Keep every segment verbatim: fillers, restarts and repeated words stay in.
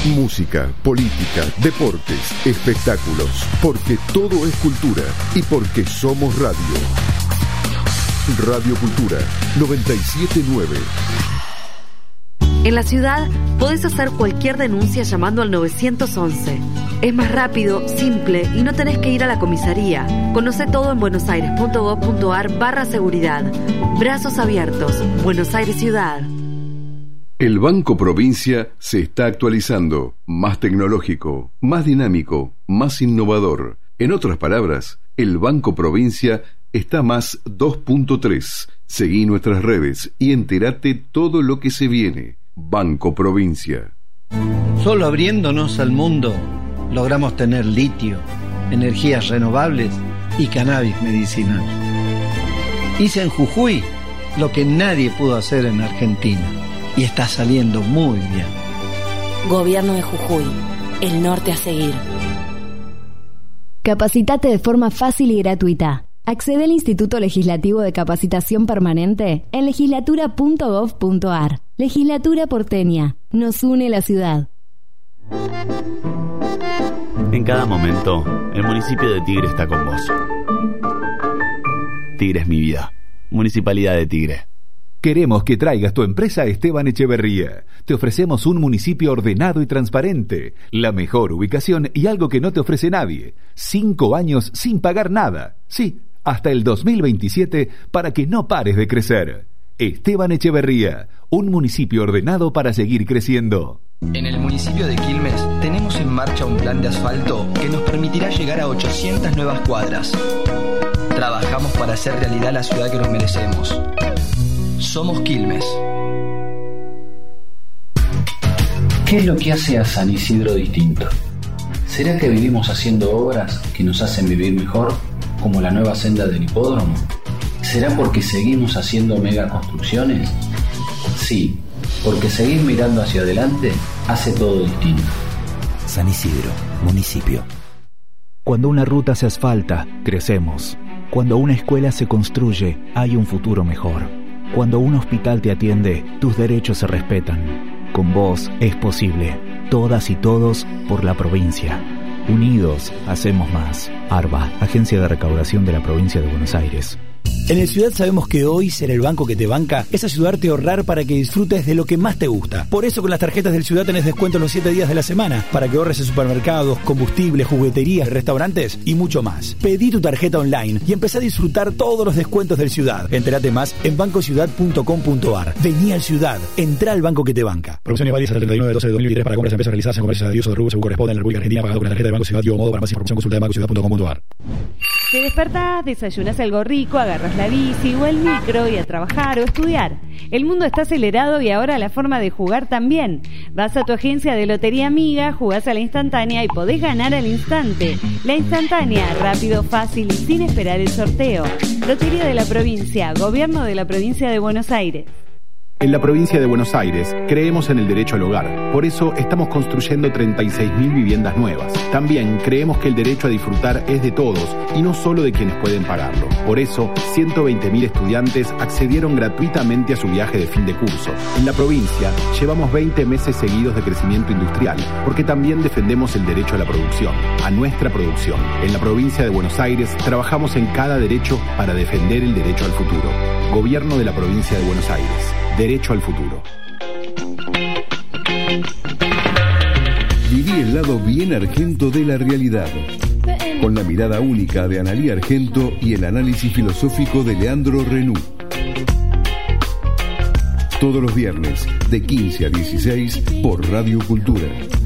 Música, política, deportes, espectáculos, porque todo es cultura y porque somos radio. Radio Cultura noventa y siete punto nueve. En la ciudad podés hacer cualquier denuncia llamando al nueve once. Es más rápido, simple y no tenés que ir a la comisaría. Conoce todo en buenosaires.gov.ar barra seguridad. Brazos abiertos. Buenos Aires Ciudad. El Banco Provincia se está actualizando, más tecnológico, más dinámico, más innovador. En otras palabras, el Banco Provincia está más dos punto tres. Seguí nuestras redes y entérate todo lo que se viene. Banco Provincia. Solo abriéndonos al mundo logramos tener litio, energías renovables y cannabis medicinal. Hice en Jujuy lo que nadie pudo hacer en Argentina y está saliendo muy bien. Gobierno de Jujuy, el norte a seguir. Capacitate de forma fácil y gratuita. Accede al Instituto Legislativo de Capacitación Permanente en legislatura punto gov punto ar. Legislatura porteña. Nos une la ciudad. En cada momento, el municipio de Tigre está con vos. Tigre es mi vida. Municipalidad de Tigre. Queremos que traigas tu empresa a Esteban Echeverría. Te ofrecemos un municipio ordenado y transparente, la mejor ubicación y algo que no te ofrece nadie. Cinco años sin pagar nada. Sí, hasta el dos mil veintisiete para que no pares de crecer. Esteban Echeverría, un municipio ordenado para seguir creciendo. En el municipio de Quilmes tenemos en marcha un plan de asfalto que nos permitirá llegar a ochocientas nuevas cuadras. Trabajamos para hacer realidad la ciudad que nos merecemos. Somos Quilmes. ¿Qué es lo que hace a San Isidro distinto? ¿Será que vivimos haciendo obras que nos hacen vivir mejor, como la nueva senda del hipódromo? ¿Será porque seguimos haciendo megaconstrucciones? Sí, porque seguir mirando hacia adelante hace todo distinto. San Isidro, municipio. Cuando una ruta se asfalta, crecemos. Cuando una escuela se construye, hay un futuro mejor. Cuando un hospital te atiende, tus derechos se respetan. Con vos es posible. Todas y todos por la provincia. Unidos, hacemos más. ARBA, Agencia de Recaudación de la Provincia de Buenos Aires. En el Ciudad sabemos que hoy ser el banco que te banca es ayudarte a ahorrar para que disfrutes de lo que más te gusta. Por eso con las tarjetas del Ciudad tenés descuentos los siete días de la semana para que ahorres en supermercados, combustibles, jugueterías, restaurantes y mucho más. Pedí tu tarjeta online y empezá a disfrutar todos los descuentos del Ciudad. Entérate más en banco ciudad punto com punto ar. Vení al Ciudad, entrá al banco que te banca. Promociones válidas hasta el treinta y uno de doce de dos mil veintitrés para compras en empresas realizadas en comercios de Dios o de rubro según corresponde en la República Argentina pagado con la tarjeta de Banco Ciudad y o modo. Para más información consulta de banco ciudad punto com punto ar. Te despertás, desayunas algo rico, agarras la bici o el micro y a trabajar o estudiar. El mundo está acelerado y ahora la forma de jugar también. Vas a tu agencia de Lotería Amiga, jugás a la instantánea y podés ganar al instante. La instantánea, rápido, fácil y sin esperar el sorteo. Lotería de la Provincia, Gobierno de la Provincia de Buenos Aires. En la provincia de Buenos Aires creemos en el derecho al hogar. Por eso estamos construyendo treinta y seis mil viviendas nuevas. También creemos que el derecho a disfrutar es de todos y no solo de quienes pueden pagarlo. Por eso, ciento veinte mil estudiantes accedieron gratuitamente a su viaje de fin de curso. En la provincia llevamos veinte meses seguidos de crecimiento industrial, porque también defendemos el derecho a la producción, a nuestra producción. En la provincia de Buenos Aires trabajamos en cada derecho para defender el derecho al futuro. Gobierno de la provincia de Buenos Aires. Derecho al futuro. Viví el lado bien argento de la realidad, con la mirada única de Analía Argento y el análisis filosófico de Leandro Renú. Todos los viernes, de quince a dieciséis, por Radio Cultura.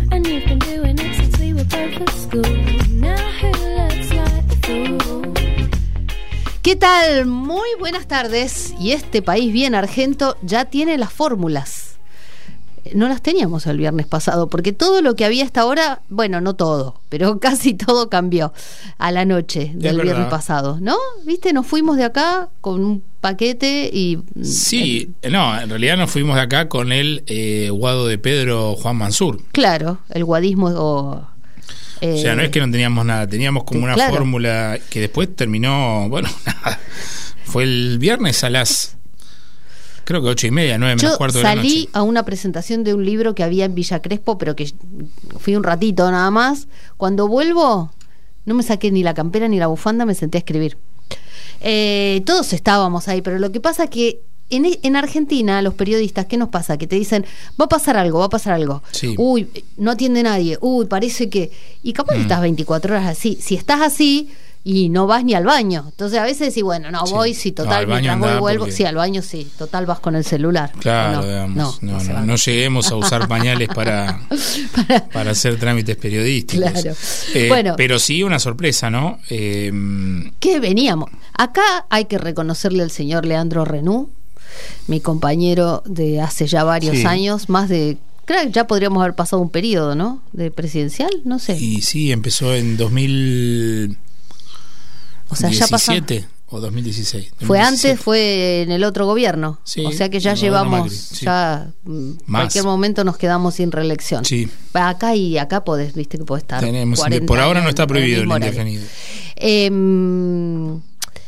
¿Qué tal? Muy buenas tardes. Y este país bien argento ya tiene las fórmulas. No las teníamos el viernes pasado, porque todo lo que había hasta ahora, bueno, no todo, pero casi todo cambió a la noche del viernes pasado, ¿no? ¿Viste? Nos fuimos de acá con un paquete y... Sí, no, en realidad nos fuimos de acá con el eh, guado de Pedro Juan Mansur. Claro, el guadismo... O, Eh, o sea, no es que no teníamos nada, teníamos como una claro. fórmula que después terminó, bueno, nada, fue el viernes a las creo que ocho y media, nueve menos Yo cuarto de la noche. salí a una presentación de un libro que había en Villa Crespo, pero que fui un ratito nada más. Cuando vuelvo, no me saqué ni la campera ni la bufanda, me senté a escribir. Eh, todos estábamos ahí, pero lo que pasa es que En, en Argentina, los periodistas, ¿qué nos pasa? Que te dicen, va a pasar algo, va a pasar algo. Sí. Uy, no atiende nadie. Uy, parece que... Y capaz mm. estás veinticuatro horas así. Si estás así y no vas ni al baño. Entonces a veces decís, bueno, no, sí. voy, sí, total, no, mientras voy vuelvo. Porque... Sí, al baño sí, total vas con el celular. Claro, no, digamos, no, no, no, no, no lleguemos a usar pañales para, para... para hacer trámites periodísticos. Claro. Eh, bueno, pero sí una sorpresa, ¿no? Eh... ¿Qué veníamos? Acá hay que reconocerle al señor Leandro Renú, mi compañero de hace ya varios sí. años, más de, creo que ya podríamos haber pasado un periodo, ¿no? De presidencial, no sé. Y sí, empezó en dos mil diecisiete, o sea, ya pasamos, o dos mil dieciséis. Fue antes, fue en el otro gobierno. Sí, o sea que ya llevamos, sí. ya en cualquier momento nos quedamos sin reelección. Sí. Acá y acá podés, viste que podés estar. Tenemos, por ahora no está prohibido el, el indefinido. Eh,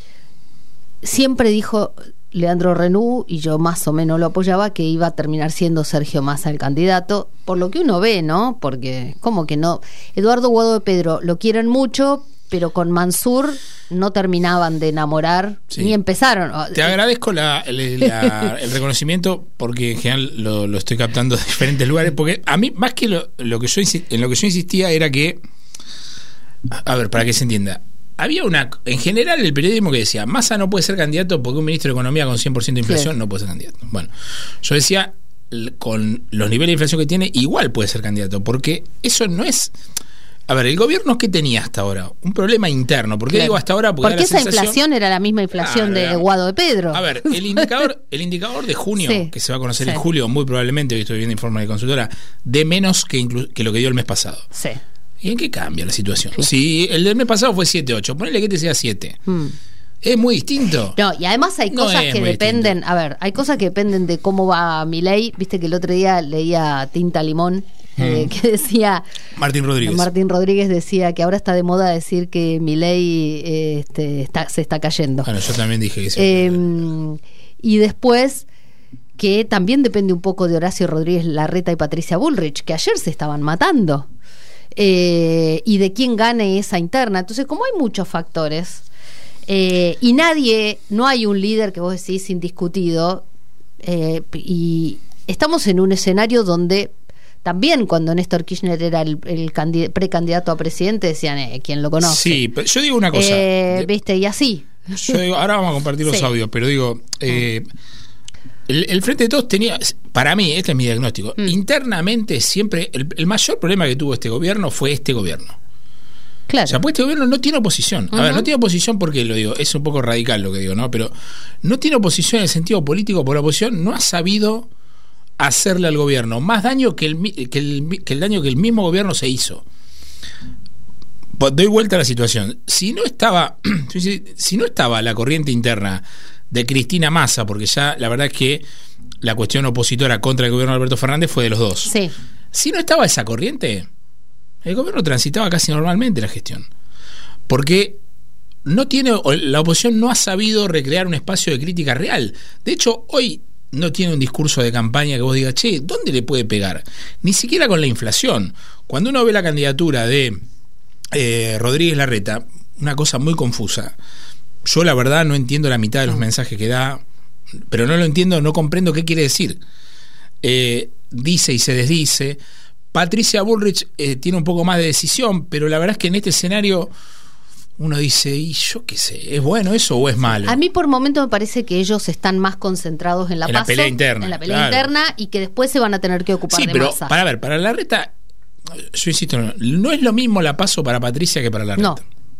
siempre dijo Leandro Renú, y yo más o menos lo apoyaba, que iba a terminar siendo Sergio Massa el candidato, por lo que uno ve, ¿no? Porque, ¿cómo que no? Eduardo Guado de Pedro lo quieren mucho, pero con Mansur no terminaban de enamorar, sí. ni empezaron. Te agradezco la, la, el reconocimiento, porque en general lo, lo estoy captando de diferentes lugares, porque a mí, más que lo, lo que yo en lo que yo insistía era que, a ver, para que se entienda, había una, en general el periodismo que decía, Massa no puede ser candidato porque un ministro de Economía con cien por ciento de inflación sí. no puede ser candidato. Bueno, yo decía, con los niveles de inflación que tiene, igual puede ser candidato, porque eso no es... A ver, el gobierno, ¿qué tenía hasta ahora? Un problema interno. ¿Por qué claro. digo hasta ahora? Porque, porque esa sensación... inflación era la misma inflación claro, de Guado de Pedro. A ver, el indicador el indicador de junio, sí. que se va a conocer sí. en julio, muy probablemente, hoy estoy viendo informe de consultora, de menos que, inclu- que lo que dio el mes pasado. Sí. ¿Y en qué cambia la situación? Sí. Si el del mes pasado fue siete ocho, ponele que este sea siete. Hmm. Es muy distinto. No, y además hay cosas no que dependen, distinto. A ver, hay cosas que dependen de cómo va Milei. Viste que el otro día leía Tinta Limón, hmm. eh, que decía... Martín Rodríguez. Martín Rodríguez decía que ahora está de moda decir que Milei eh, este, está, se está cayendo. Bueno, yo también dije que sí. Eh, y después... que también depende un poco de Horacio Rodríguez Larreta y Patricia Bullrich, que ayer se estaban matando. Eh, y de quién gane esa interna. Entonces, como hay muchos factores eh, y nadie, no hay un líder que vos decís indiscutido, eh, y estamos en un escenario donde también cuando Néstor Kirchner era el, el candid- precandidato a presidente decían, eh, ¿quién lo conoce? Sí, pero yo digo una cosa. Eh, ¿Viste? Y así. Yo digo, ahora vamos a compartir los sí. audios, pero digo... Eh, El, el Frente de Todos tenía, para mí, este es mi diagnóstico, mm. internamente siempre, el, el mayor problema que tuvo este gobierno fue este gobierno. Claro. O sea, pues este gobierno no tiene oposición. Uh-huh. A ver, no tiene oposición porque, lo digo, es un poco radical lo que digo, ¿no? Pero no tiene oposición en el sentido político, porque la oposición no ha sabido hacerle al gobierno más daño que el, que el, que el daño que el mismo gobierno se hizo. Doy vuelta a la situación. Si no estaba, si no estaba la corriente interna de Cristina Massa, porque ya la verdad es que la cuestión opositora contra el gobierno de Alberto Fernández fue de los dos. Sí. Si no estaba esa corriente, el gobierno transitaba casi normalmente la gestión. Porque no tiene, la oposición no ha sabido recrear un espacio de crítica real. De hecho, hoy no tiene un discurso de campaña que vos digas, che, ¿dónde le puede pegar? Ni siquiera con la inflación. Cuando uno ve la candidatura de eh, Rodríguez Larreta, una cosa muy confusa. Yo la verdad no entiendo la mitad de los mensajes que da, pero no lo entiendo, no comprendo qué quiere decir. Eh, dice y se desdice. Patricia Bullrich eh, tiene un poco más de decisión, pero la verdad es que en este escenario uno dice, y yo qué sé, ¿es bueno eso o es malo? A mí por momento me parece que ellos están más concentrados en la, en paso, la pelea interna. En la pelea claro. interna, y que después se van a tener que ocupar sí, de pero Massa. Para ver, para Larreta, yo insisto, no, no es lo mismo la paso para Patricia que para Larreta. No.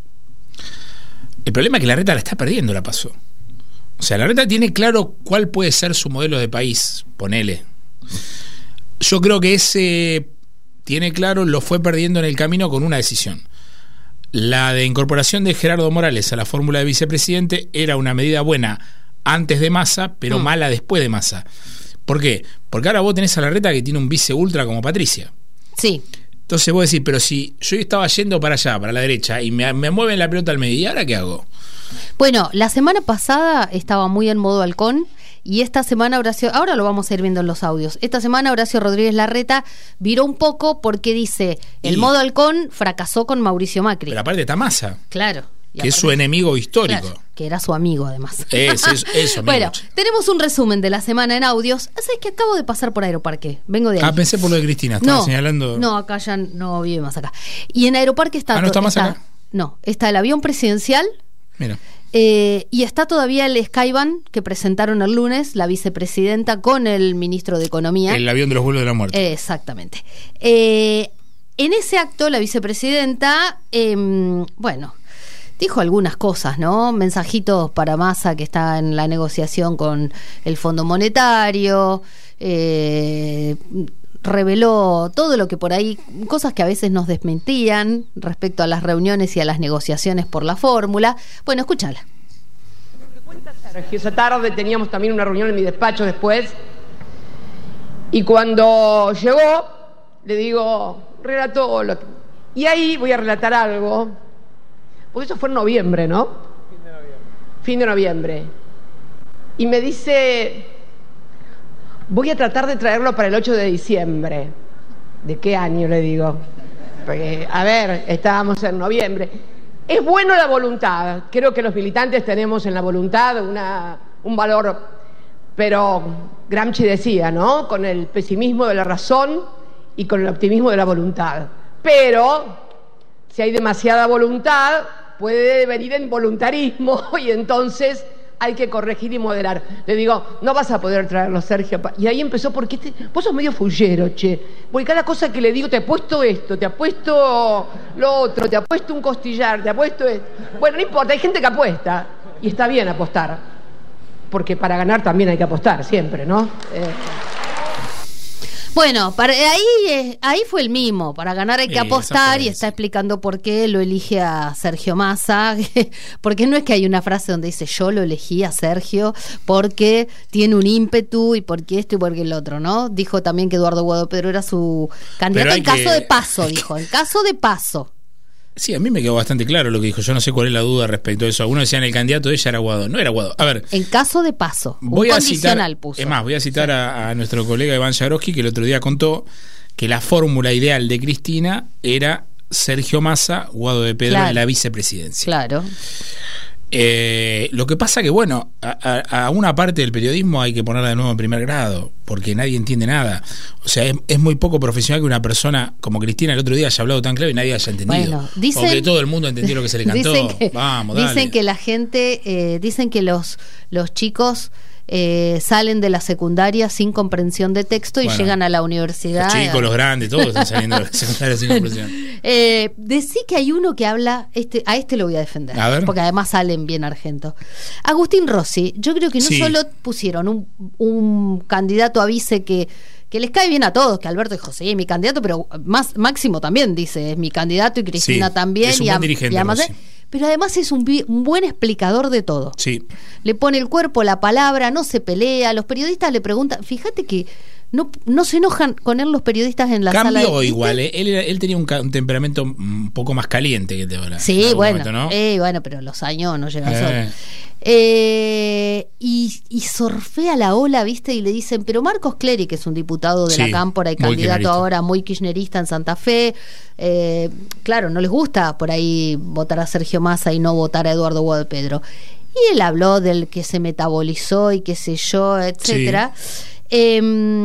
El problema es que Larreta la está perdiendo la paso. O sea, Larreta tiene claro cuál puede ser su modelo de país, ponele. Yo creo que ese tiene claro, lo fue perdiendo en el camino con una decisión. La de incorporación de Gerardo Morales a la fórmula de vicepresidente era una medida buena antes de Massa, pero mm. mala después de Massa. ¿Por qué? Porque ahora vos tenés a Larreta que tiene un vice ultra como Patricia. Sí. Entonces vos decís, pero si yo estaba yendo para allá, para la derecha, y me, me mueven la pelota al medio, ¿y ahora qué hago? Bueno, la semana pasada estaba muy en modo halcón y esta semana Horacio, ahora lo vamos a ir viendo en los audios, esta semana Horacio Rodríguez Larreta viró un poco porque dice, el y... modo halcón fracasó con Mauricio Macri. Pero aparte está Massa. Claro. Que aparte, es su enemigo histórico. Claro, que era su amigo además. Es, es, eso, bueno, tenemos un resumen de la semana en audios. Así es que acabo de pasar por Aeroparque. Vengo de ahí. Ah, pensé por lo de Cristina. Estaba no, señalando. No, acá ya no vive más acá. Y en Aeroparque está. Ah, ¿no está más está, acá? No, está el avión presidencial. Mira. Eh, y está todavía el Skyban que presentaron el lunes, la vicepresidenta con el ministro de Economía. El avión de los vuelos de la muerte. Eh, exactamente. Eh, en ese acto, la vicepresidenta, eh, bueno. dijo algunas cosas, ¿no? Mensajitos para Massa que está en la negociación con el Fondo Monetario, eh, reveló todo lo que por ahí, cosas que a veces nos desmentían respecto a las reuniones y a las negociaciones por la fórmula. Bueno, escúchala. Esa tarde teníamos también una reunión en mi despacho después, y cuando llegó, le digo, relató lo que... y ahí voy a relatar algo. Porque eso fue en noviembre, ¿no? Fin de noviembre. Fin de noviembre. Y me dice, voy a tratar de traerlo para el ocho de diciembre. ¿De qué año? Le digo. Porque, a ver, estábamos en noviembre. Es bueno la voluntad. Creo que los militantes tenemos en la voluntad una, un valor. Pero Gramsci decía, ¿no? Con el pesimismo de la razón y con el optimismo de la voluntad. Pero si hay demasiada voluntad, puede venir en voluntarismo y entonces hay que corregir y moderar. Le digo, no vas a poder traerlo, Sergio. Y ahí empezó, porque te, vos sos medio fullero, che. Porque cada cosa que le digo, te apuesto esto, te apuesto lo otro, te apuesto un costillar, te apuesto esto. Bueno, no importa, hay gente que apuesta y está bien apostar. Porque para ganar también hay que apostar, siempre, ¿no? Eh... Bueno, para, ahí, ahí fue el mimo, para ganar hay que sí, apostar, y está explicando por qué lo elige a Sergio Massa, porque no es que hay una frase donde dice yo lo elegí a Sergio porque tiene un ímpetu y porque esto y porque el otro, ¿no? Dijo también que Eduardo Guado Pedro era su candidato en caso que... de paso, dijo, en caso de paso. Sí, a mí me quedó bastante claro lo que dijo. Yo no sé cuál es la duda respecto a eso. Algunos decían el candidato de ella era Guado. No era Guado. A ver. En caso de paso. Voy un a citar. Puso. Es más, voy a citar sí. a, a nuestro colega Iván Jagroski, que el otro día contó que la fórmula ideal de Cristina era Sergio Massa, Guado de Pedro claro. en la vicepresidencia. Claro. Eh, lo que pasa que, bueno, a, a, a una parte del periodismo hay que ponerla de nuevo en primer grado, porque nadie entiende nada. O sea, es, es muy poco profesional que una persona como Cristina el otro día haya hablado tan claro y nadie haya entendido. Bueno, dicen, o que todo el mundo entendió lo que se le cantó. Dicen que, Vamos, dale. Dicen que la gente, eh, dicen que los, los chicos eh, salen de la secundaria sin comprensión de texto y bueno, llegan a la universidad. Los chicos, los grandes, todos están saliendo de la secundaria sin comprensión. Eh, decí que hay uno que habla, este, a este lo voy a defender, a porque además salen bien Argento. Agustín Rossi, yo creo que no sí. solo pusieron un, un candidato a vice que que les cae bien a todos, que Alberto dijo, sí, es mi candidato, pero más Máximo también dice, es mi candidato, y Cristina sí, también. Es un y buen dirigente, y además, pero además es un, un buen explicador de todo. Sí. Le pone el cuerpo, la palabra, no se pelea, los periodistas le preguntan, fíjate que no, no se enojan con él los periodistas en la Cambió sala. Cambió igual, eh. él, él tenía un, un temperamento un poco más caliente que te ahora. Sí, bueno, momento, ¿no? eh, bueno, pero los años no llegan eh. solos. Eh, y, y surfea la ola, ¿viste? Y le dicen, pero Marcos Clery, que es un diputado de sí, la Cámpora y candidato ahora muy kirchnerista en Santa Fe, eh, claro, no les gusta por ahí votar a Sergio Massa y no votar a Eduardo Guado Pedro. Y él habló del que se metabolizó y qué sé yo, etcétera. Sí. Eh,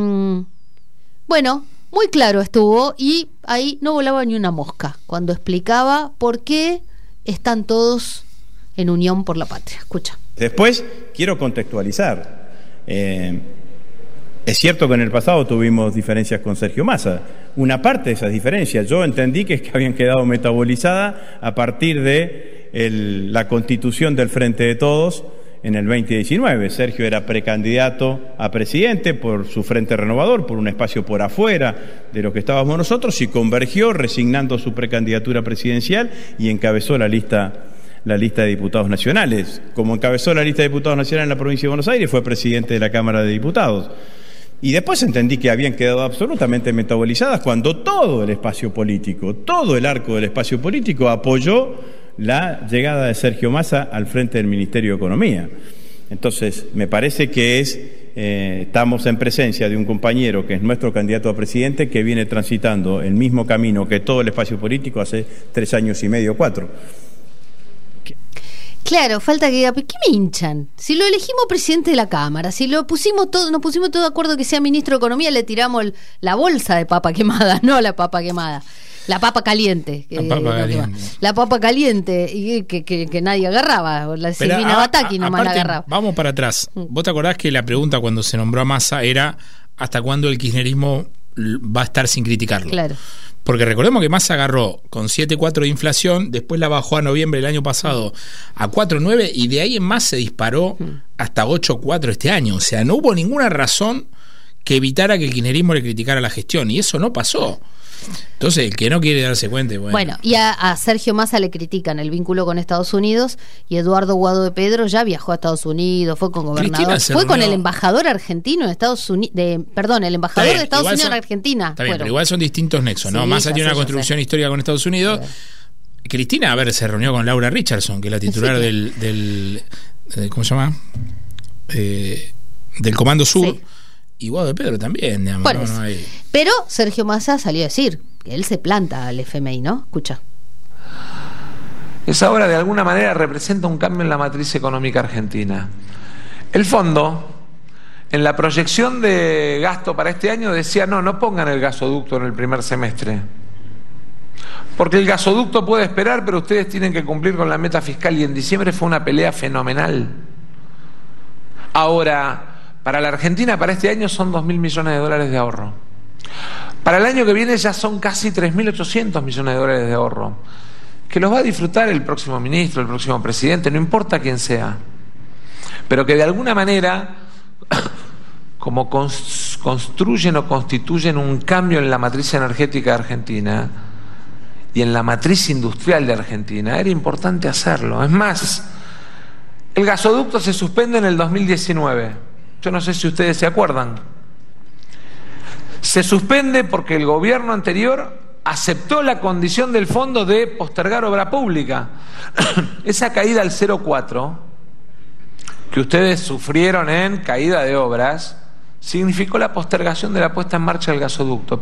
bueno, muy claro estuvo, y ahí no volaba ni una mosca cuando explicaba por qué están todos en unión por la patria. Escucha. Después quiero contextualizar. Eh, es cierto que en el pasado tuvimos diferencias con Sergio Massa. Una parte de esas diferencias yo entendí que, es que habían quedado metabolizadas a partir de el, la constitución del Frente de Todos en el veinte diecinueve. Sergio era precandidato a presidente por su Frente Renovador, por un espacio por afuera de lo que estábamos nosotros, y convergió resignando su precandidatura presidencial y encabezó la lista la lista de diputados nacionales. Como encabezó la lista de diputados nacionales en la provincia de Buenos Aires, fue presidente de la Cámara de Diputados. Y después entendí que habían quedado absolutamente metabolizadas cuando todo el espacio político, todo el arco del espacio político apoyó la llegada de Sergio Massa al frente del Ministerio de Economía. Entonces, me parece que es eh, estamos en presencia de un compañero que es nuestro candidato a presidente, que viene transitando el mismo camino que todo el espacio político hace tres años y medio, cuatro. Claro, falta que diga, ¿qué me hinchan? Si lo elegimos presidente de la Cámara, si lo pusimos todo, nos pusimos todo de acuerdo que sea ministro de Economía, le tiramos el, la bolsa de papa quemada, no la papa quemada. La papa caliente. La papa eh, caliente. La papa caliente y que, que, que nadie agarraba. La Silvina Bataki nomás aparte, la agarraba. Vamos para atrás. ¿Vos te acordás que la pregunta cuando se nombró a Massa era ¿hasta cuándo el kirchnerismo va a estar sin criticarlo? Claro. Porque recordemos que Massa agarró con siete coma cuatro de inflación, después la bajó a noviembre del año pasado a cuatro coma nueve y de ahí en más se disparó hasta ocho coma cuatro este año. O sea, no hubo ninguna razón que evitara que el kirchnerismo le criticara la gestión y eso no pasó. Entonces, el que no quiere darse cuenta, bueno. Bueno, y a, a Sergio Massa le critican el vínculo con Estados Unidos y Eduardo Guado de Pedro ya viajó a Estados Unidos, fue con gobernador, fue reunió... con el embajador argentino de Estados Unidos, de, perdón, el embajador bien, de Estados Unidos son, en Argentina. Está bien, Fueron. pero igual son distintos nexos, ¿no? Sí, Massa tiene sé, una construcción histórica con Estados Unidos. Sí. Cristina, a ver, se reunió con Laura Richardson, que es la titular sí, del, del, del ¿cómo se llama? Eh, del Comando Sur. Sí. Y Guado de Pedro también, digamos, bueno, no, no hay... Pero Sergio Massa salió a decir que él se planta al F M I, ¿no? Escucha. Esa obra de alguna manera representa un cambio en la matriz económica argentina. El fondo, en la proyección de gasto para este año, decía no, no pongan el gasoducto en el primer semestre. Porque el gasoducto puede esperar, pero ustedes tienen que cumplir con la meta fiscal y en diciembre fue una pelea fenomenal. Ahora... Para la Argentina, para este año son dos mil millones de dólares de ahorro. Para el año que viene ya son casi tres mil ochocientos millones de dólares de ahorro. Que los va a disfrutar el próximo ministro, el próximo presidente, no importa quién sea. Pero que de alguna manera, como construyen o constituyen un cambio en la matriz energética de Argentina y en la matriz industrial de Argentina, era importante hacerlo. Es más, el gasoducto se suspende en el dos mil diecinueve. Yo no sé si ustedes se acuerdan. Se suspende porque el gobierno anterior aceptó la condición del fondo de postergar obra pública. Esa caída al cero coma cuatro que ustedes sufrieron en caída de obras significó la postergación de la puesta en marcha del gasoducto.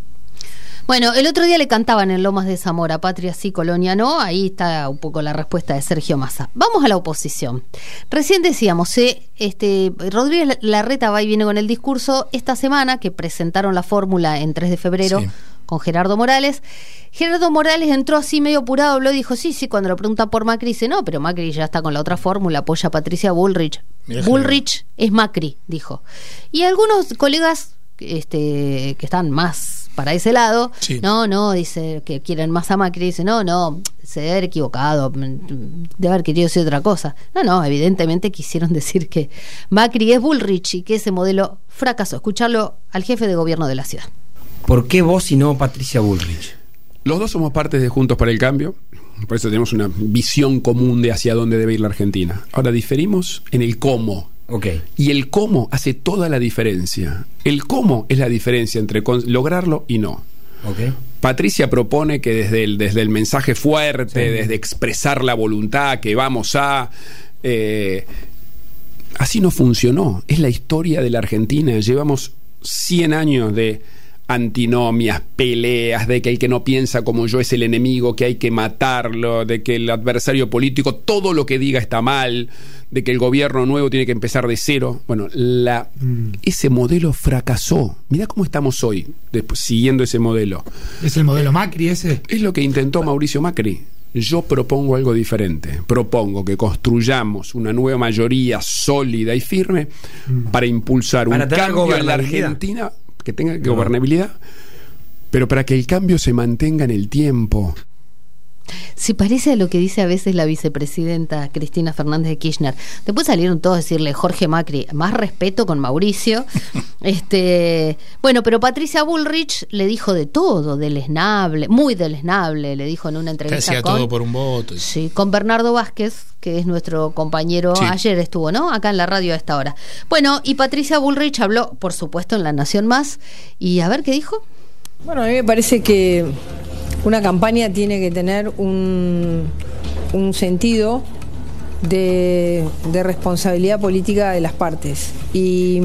Bueno, el otro día le cantaban en Lomas de Zamora, Patria sí, Colonia no, ahí está un poco la respuesta de Sergio Massa. Vamos a la oposición. Recién decíamos, eh, este, Rodríguez Larreta va y viene con el discurso esta semana que presentaron la fórmula en tres de febrero sí. con Gerardo Morales. Gerardo Morales entró así medio apurado, habló y dijo, sí, sí, cuando lo preguntan por Macri, dice, no, pero Macri ya está con la otra fórmula, apoya a Patricia Bullrich. Mira, Bullrich es Macri, dijo. Y algunos colegas este, que están más para ese lado, sí. no, no, dice que quieren más a Macri, dice, no, no, se debe haber equivocado, debe haber querido decir otra cosa. No, no, evidentemente quisieron decir que Macri es Bullrich y que ese modelo fracasó. Escucharlo al jefe de gobierno de la ciudad. ¿Por qué vos y no Patricia Bullrich? Los dos somos parte de Juntos para el Cambio, por eso tenemos una visión común de hacia dónde debe ir la Argentina. Ahora diferimos en el cómo. Okay. Y el cómo hace toda la diferencia. El cómo es la diferencia entre lograrlo y no. Okay. Patricia propone que desde el, desde el mensaje fuerte, sí. desde expresar la voluntad, que vamos a... Eh, así no funcionó. Es la historia de la Argentina. Llevamos cien años de antinomias, peleas, de que el que no piensa como yo es el enemigo, que hay que matarlo, de que el adversario político, todo lo que diga está mal, de que el gobierno nuevo tiene que empezar de cero. Bueno, la, mm. ese modelo fracasó. Mirá cómo estamos hoy, después, siguiendo ese modelo. ¿Es el modelo Macri ese? Es lo que intentó Mauricio Macri. Yo propongo algo diferente. Propongo que construyamos una nueva mayoría sólida y firme mm. para impulsar para un cambio en la Argentina, que tenga no. gobernabilidad, pero para que el cambio se mantenga en el tiempo. Se parece a lo que dice a veces la vicepresidenta Cristina Fernández de Kirchner. Después salieron todos a decirle Jorge Macri, más respeto con Mauricio. este Bueno, pero Patricia Bullrich le dijo de todo, deleznable, muy deleznable, le dijo en una entrevista hacía con, todo por un voto. Sí, con Bernardo Vázquez, que es nuestro compañero, sí. ayer estuvo, ¿no? Acá en la radio a esta hora. Bueno, y Patricia Bullrich habló, por supuesto, en La Nación Más. Y a ver qué dijo. Bueno, a mí me parece que una campaña tiene que tener un, un sentido de, de responsabilidad política de las partes. Y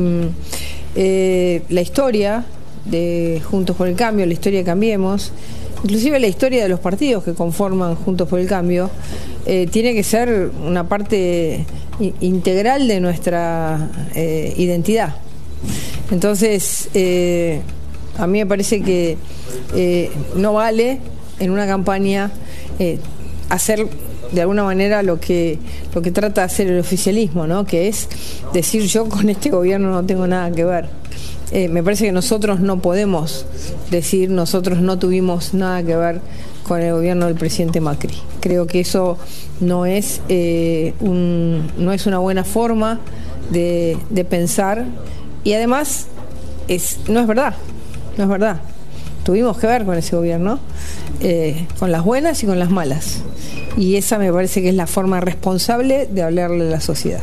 eh, la historia de Juntos por el Cambio, la historia de Cambiemos, inclusive la historia de los partidos que conforman Juntos por el Cambio, eh, tiene que ser una parte integral de nuestra eh, identidad. Entonces, eh, a mí me parece que eh, no vale en una campaña eh, hacer de alguna manera lo que lo que trata de hacer el oficialismo, ¿no? Que es decir, yo con este gobierno no tengo nada que ver. Eh, me parece que nosotros no podemos decir nosotros no tuvimos nada que ver con el gobierno del presidente Macri. Creo que eso no es eh, un, no es una buena forma de, de pensar, y además es, no es verdad, no es verdad. Tuvimos que ver con ese gobierno, eh, con las buenas y con las malas, y esa me parece que es la forma responsable de hablarle a la sociedad.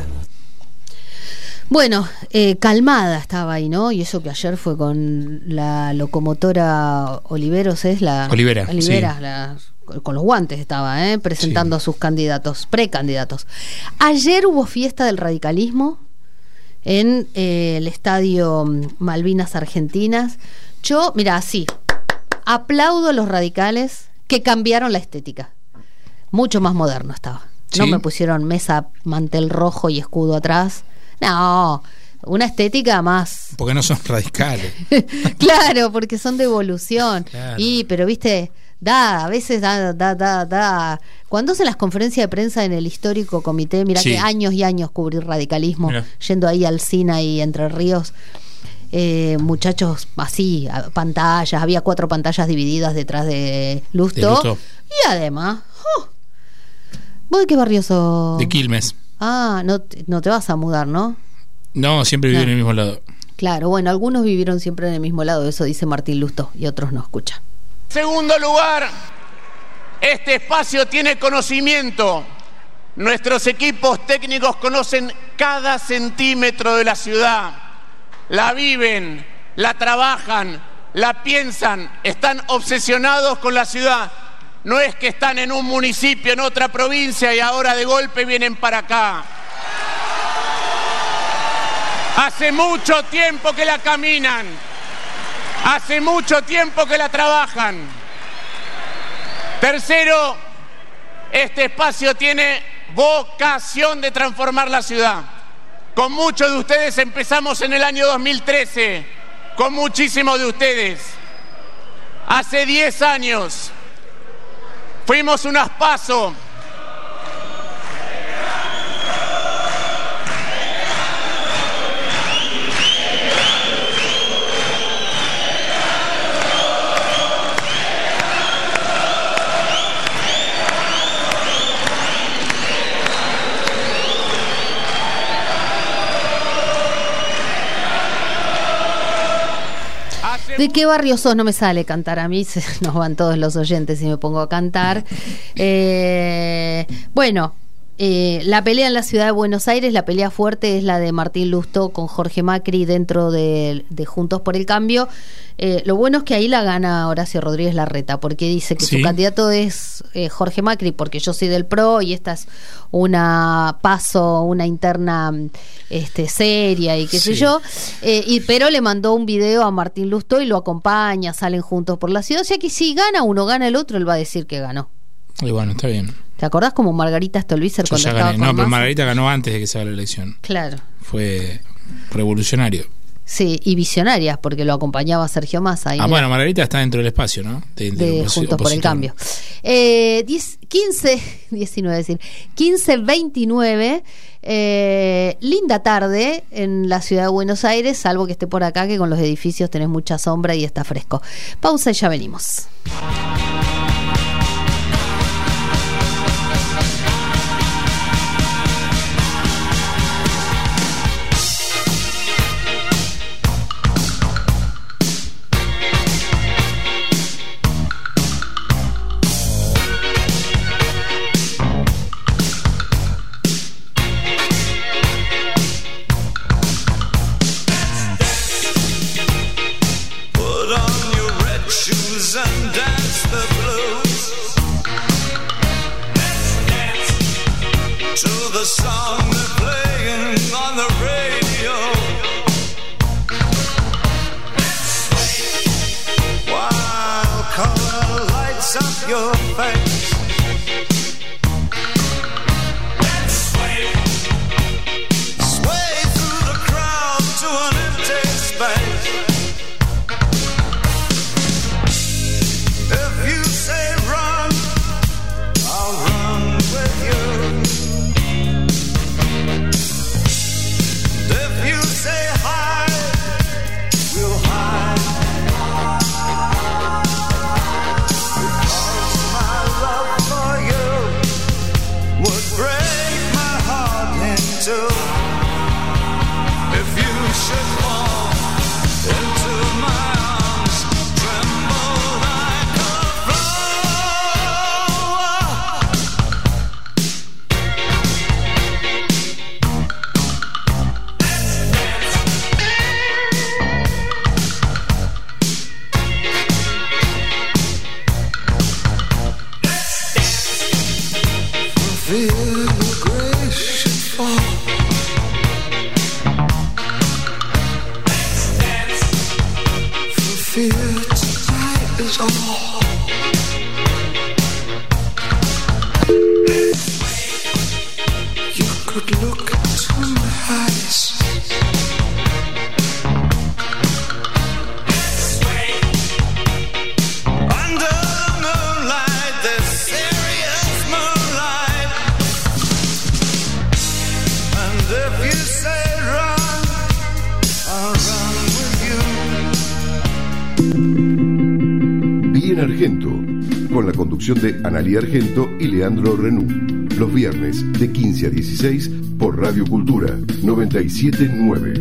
Bueno, eh, calmada estaba ahí, ¿no? Y eso que ayer fue con la locomotora Oliveros, ¿es? la Olivera, Olivera sí. la, con los guantes estaba, ¿eh? Presentando sí. a sus candidatos, precandidatos. Ayer hubo fiesta del radicalismo en eh, el estadio Malvinas Argentinas. Yo, mira, así, aplaudo a los radicales que cambiaron la estética. Mucho más moderno estaba. ¿Sí? No me pusieron mesa, mantel rojo y escudo atrás. No, una estética más. Porque no son radicales. Claro, porque son de evolución. Claro. Y, pero viste, da, a veces da, da, da, da. Cuando hacen las conferencias de prensa en el histórico comité, mira sí. que años y años cubrir radicalismo, mira. yendo ahí al Sina y Entre Ríos. Eh, muchachos así, pantallas, había cuatro pantallas divididas detrás de Lustó. De Lustó. Y además, oh, ¿vos de qué barrio sos? De Quilmes. Ah, no, no te vas a mudar, ¿no? No, siempre viví no. en el mismo lado. Claro, bueno, algunos vivieron siempre en el mismo lado, eso dice Martín Lustó, y otros no escuchan. Segundo lugar, este espacio tiene conocimiento. Nuestros equipos técnicos conocen cada centímetro de la ciudad. La viven, la trabajan, la piensan, están obsesionados con la ciudad. No es que están en un municipio, en otra provincia y ahora de golpe vienen para acá. Hace mucho tiempo que la caminan. Hace mucho tiempo que la trabajan. Tercero, este espacio tiene vocación de transformar la ciudad. Con muchos de ustedes empezamos en el año dos mil trece, con muchísimos de ustedes. Hace diez años fuimos unas PASO. ¿De qué barrio sos? No me sale cantar a mí, se nos van todos los oyentes si me pongo a cantar. Eh, bueno, eh, la pelea en la ciudad de Buenos Aires, la pelea fuerte es la de Martín Lustó con Jorge Macri dentro de, de Juntos por el Cambio. Eh, lo bueno es que ahí la gana Horacio Rodríguez Larreta, porque dice que sí. su candidato es eh, Jorge Macri, porque yo soy del PRO y esta es una paso, una interna este, seria y qué sí. sé yo, eh, y, pero le mandó un video a Martín Lustó y lo acompaña, salen juntos por la ciudad, o sea que si gana uno, gana el otro, él va a decir que ganó. Y bueno, está bien. ¿Te acordás como Margarita Stolbizer cuando estaba gané. con No, pero Massa? Margarita ganó antes de que se haga la elección. Claro. Fue revolucionario. Sí, y visionarias, porque lo acompañaba Sergio Massa. Ah, bueno, Margarita está dentro del espacio, ¿no? De, de, de opos- Juntos por el opositor. Cambio. Eh, diez, quince, diecinueve, decir, quince veintinueve, eh, linda tarde en la ciudad de Buenos Aires, salvo que esté por acá, que con los edificios tenés mucha sombra y está fresco. Pausa y ya venimos. Put on your red shoes and dance the blues. Let's dance to the song they're playing on the radio. While color lights up your face. Sway through the crowd to an empty space. If you say run, I'll run with you. If you say hide, we'll hide. Because my love for you would break my heart in two. If you should fall into my arms, tremble like a feel your grace should fall. For fear tonight is all. You could look into my eyes. Under the moonlight, this serious moonlight. And if you say run, I'll run with you. Bien Argento, con la conducción de Analía Argento y Leandro Renú. Los viernes de quince a dieciséis por Radio Cultura noventa y siete nueve.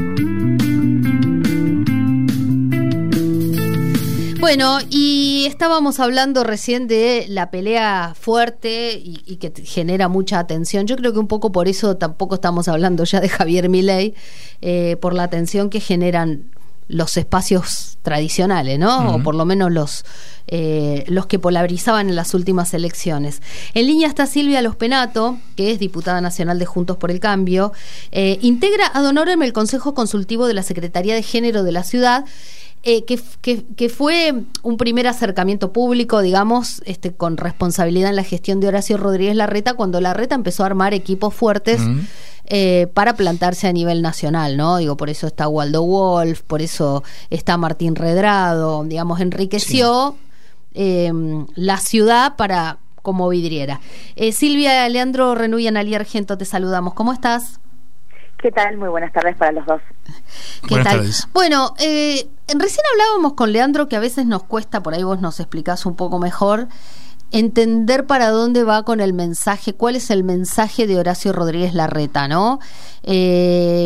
Bueno, y estábamos hablando recién de la pelea fuerte y, y que genera mucha atención. Yo creo que un poco por eso tampoco estamos hablando ya de Javier Milei, eh, por la atención que generan los espacios tradicionales, ¿no? Uh-huh. O por lo menos los eh, los que polarizaban en las últimas elecciones. En línea está Silvia Lospenato, que es diputada nacional de Juntos por el Cambio. Eh, integra ad honorem el Consejo Consultivo de la Secretaría de Género de la ciudad, eh, que, que, que fue un primer acercamiento público, digamos, este, con responsabilidad en la gestión de Horacio Rodríguez Larreta, cuando Larreta empezó a armar equipos fuertes uh-huh. Eh, para plantarse a nivel nacional, ¿no? Digo, por eso está Waldo Wolf, por eso está Martín Redrado, digamos, enriqueció sí. eh, la ciudad para como vidriera. Eh, Silvia, Leandro Renú y Analía Argento, te saludamos. ¿Cómo estás? ¿Qué tal? Muy buenas tardes para los dos. ¿Qué buenas tal? Tardes. Bueno, eh, recién hablábamos con Leandro que a veces nos cuesta, por ahí vos nos explicás un poco mejor, entender para dónde va con el mensaje, cuál es el mensaje de Horacio Rodríguez Larreta, ¿no? Eh,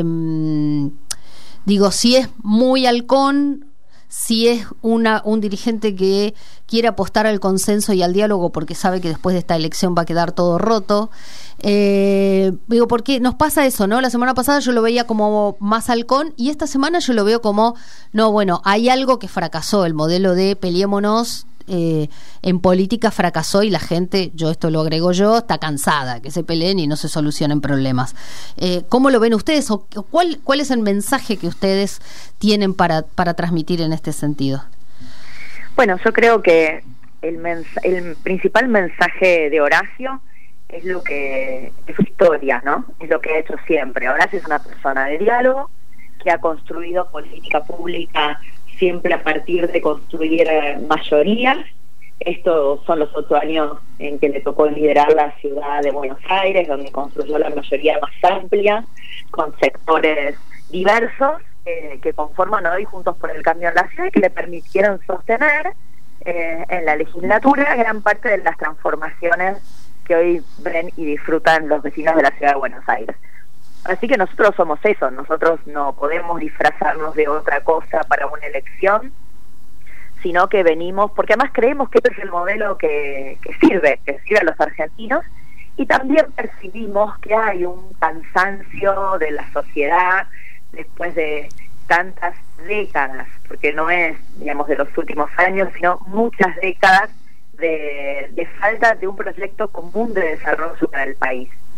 digo, si es muy halcón, si es una un dirigente que quiere apostar al consenso y al diálogo porque sabe que después de esta elección va a quedar todo roto. Eh, digo, porque nos pasa eso, ¿no? La semana pasada yo lo veía como más halcón y esta semana yo lo veo como, no, bueno, hay algo que fracasó, el modelo de peleémonos. Eh, en política fracasó y la gente, yo esto lo agrego yo, está cansada que se peleen y no se solucionen problemas. Eh, ¿Cómo lo ven ustedes? ¿O cuál, cuál es el mensaje que ustedes tienen para, para transmitir en este sentido? Bueno, yo creo que el, mens- el principal mensaje de Horacio es lo que es su historia, ¿no? Es lo que ha hecho siempre. Horacio es una persona de diálogo que ha construido política pública siempre a partir de construir mayorías. Estos son los ocho años en que le tocó liderar la ciudad de Buenos Aires, donde construyó la mayoría más amplia, con sectores diversos, eh, que conforman hoy Juntos por el Cambio en la ciudad y que le permitieron sostener eh, en la legislatura gran parte de las transformaciones que hoy ven y disfrutan los vecinos de la ciudad de Buenos Aires. Así que nosotros somos eso, nosotros no podemos disfrazarnos de otra cosa para una elección, sino que venimos, porque además creemos que este es el modelo que, que sirve, que sirve a los argentinos, y también percibimos que hay un cansancio de la sociedad después de tantas décadas, porque no es, digamos, de los últimos años, sino muchas décadas de, de falta de un proyecto común de desarrollo para el país.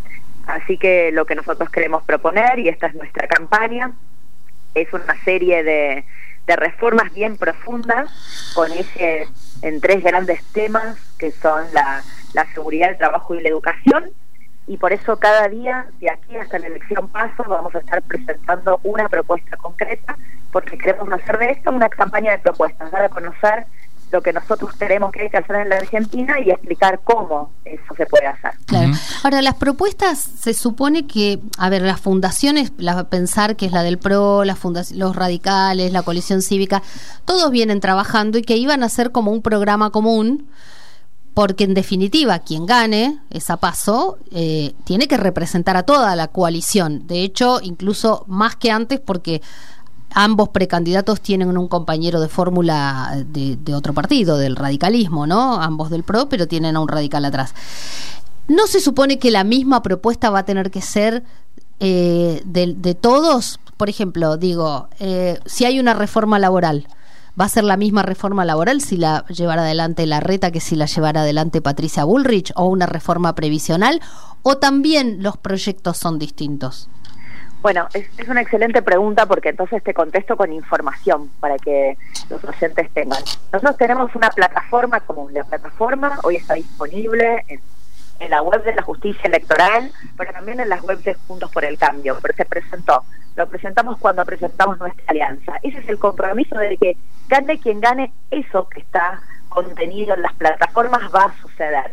Así que lo que nosotros queremos proponer, y esta es nuestra campaña, es una serie de, de reformas bien profundas con ejes en tres grandes temas que son la, la seguridad, el trabajo y la educación. Y por eso cada día, de aquí hasta la elección paso, vamos a estar presentando una propuesta concreta, porque queremos hacer de esto una campaña de propuestas, dar a conocer lo que nosotros creemos que hay que hacer en la Argentina y explicar cómo eso se puede hacer. Claro. Ahora, las propuestas se supone que, a ver, las fundaciones, la, pensar que es la del P R O, las fundac- los radicales, la coalición cívica, todos vienen trabajando y que iban a hacer como un programa común, porque en definitiva quien gane esa paso eh, tiene que representar a toda la coalición. De hecho, incluso más que antes, porque ambos precandidatos tienen un compañero de fórmula de, de otro partido, del radicalismo, ¿no? Ambos del P R O, pero tienen a un radical atrás. ¿No se supone que la misma propuesta va a tener que ser eh, de, de todos? Por ejemplo, digo, eh, si hay una reforma laboral, ¿va a ser la misma reforma laboral si la llevara adelante Larreta que si la llevara adelante Patricia Bullrich, o una reforma previsional, o también los proyectos son distintos? Bueno, es, es una excelente pregunta, porque entonces te contesto con información para que los oyentes tengan. Nosotros tenemos una plataforma común. La plataforma hoy está disponible en, en la web de la Justicia Electoral, pero también en las webs de Juntos por el Cambio, pero se presentó. Lo presentamos cuando presentamos nuestra alianza. Ese es el compromiso de que gane quien gane, eso que está contenido en las plataformas va a suceder.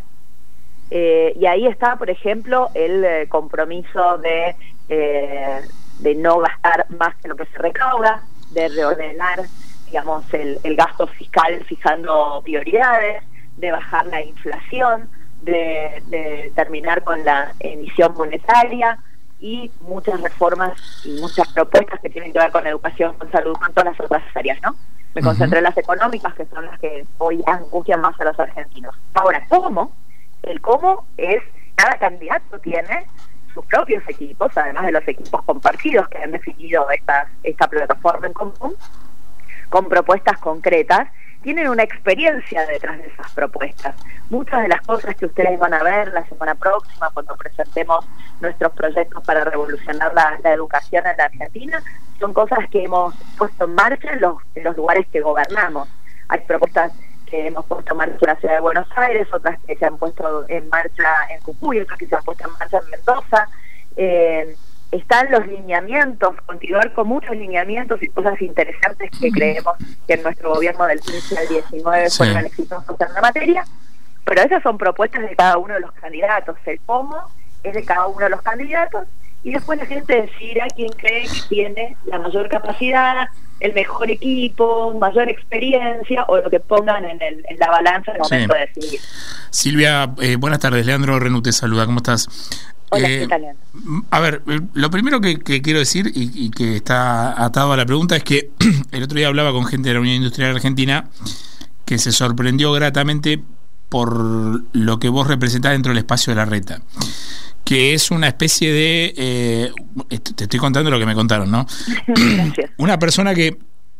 Eh, y ahí está, por ejemplo, el eh, compromiso de Eh, de no gastar más que lo que se recauda, de reordenar, digamos, el, el gasto fiscal fijando prioridades, de bajar la inflación, de, de terminar con la emisión monetaria, y muchas reformas y muchas propuestas que tienen que ver con educación, con salud, con todas las otras áreas, ¿no? Me uh-huh. concentré en las económicas, que son las que hoy angustian más a los argentinos. Ahora, ¿cómo? El cómo es, cada candidato tiene sus propios equipos, además de los equipos compartidos que han definido esta, esta plataforma en común, con propuestas concretas, tienen una experiencia detrás de esas propuestas. Muchas de las cosas que ustedes van a ver la semana próxima, cuando presentemos nuestros proyectos para revolucionar la, la educación en la Argentina, son cosas que hemos puesto en marcha en los, en los lugares que gobernamos. Hay propuestas que hemos puesto en marcha en la ciudad de Buenos Aires, otras que se han puesto en marcha en Jujuy, otras que se han puesto en marcha en Mendoza. Eh, están los lineamientos, continuar con muchos lineamientos y cosas interesantes que creemos que en nuestro gobierno del quince al diecinueve sí. fueron exitosos en la materia, pero esas son propuestas de cada uno de los candidatos. El cómo es de cada uno de los candidatos, y después la gente decidirá quién cree que tiene la mayor capacidad, el mejor equipo, mayor experiencia, o lo que pongan en, el, en la balanza en el momento sí. de decidir. Silvia, eh, buenas tardes. Leandro Renú te saluda. ¿Cómo estás? Hola, eh, ¿qué tal, Leandro? A ver, lo primero que, que quiero decir, y, y que está atado a la pregunta, es que el otro día hablaba con gente de la Unión Industrial Argentina que se sorprendió gratamente por lo que vos representás dentro del espacio de Larreta, que es una especie de eh, te estoy contando lo que me contaron, ¿no? Gracias. Una persona que,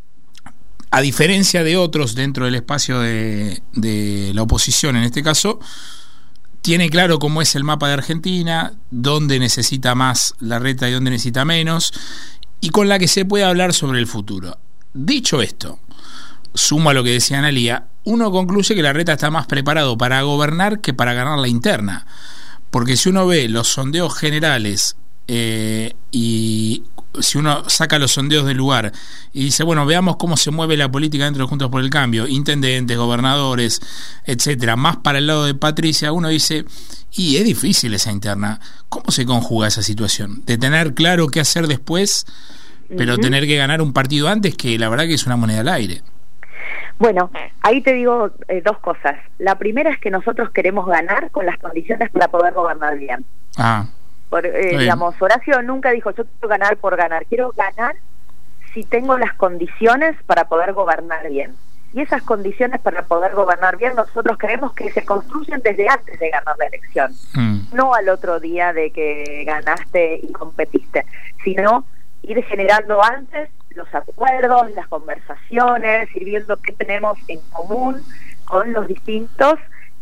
a diferencia de otros dentro del espacio de, de la oposición en este caso, tiene claro cómo es el mapa de Argentina, dónde necesita más Larreta y dónde necesita menos, y con la que se puede hablar sobre el futuro. Dicho esto, sumo a lo que decía Analía, uno concluye que Larreta está más preparado para gobernar que para ganar la interna. Porque si uno ve los sondeos generales eh, y si uno saca los sondeos del lugar y dice, bueno, veamos cómo se mueve la política dentro de Juntos por el Cambio, intendentes, gobernadores, etcétera, más para el lado de Patricia, uno dice, y es difícil esa interna. ¿Cómo se conjuga esa situación? De tener claro qué hacer después, pero uh-huh. tener que ganar un partido antes, que la verdad que es una moneda al aire. Bueno, ahí te digo eh, dos cosas. La primera es que nosotros queremos ganar con las condiciones para poder gobernar bien. Ah. Por, eh, digamos, Horacio nunca dijo, yo quiero ganar por ganar. Quiero ganar si tengo las condiciones para poder gobernar bien. Y esas condiciones para poder gobernar bien, nosotros creemos que se construyen desde antes de ganar la elección. Mm. No al otro día de que ganaste y competiste, sino ir generando antes los acuerdos, las conversaciones, ir viendo qué tenemos en común con los distintos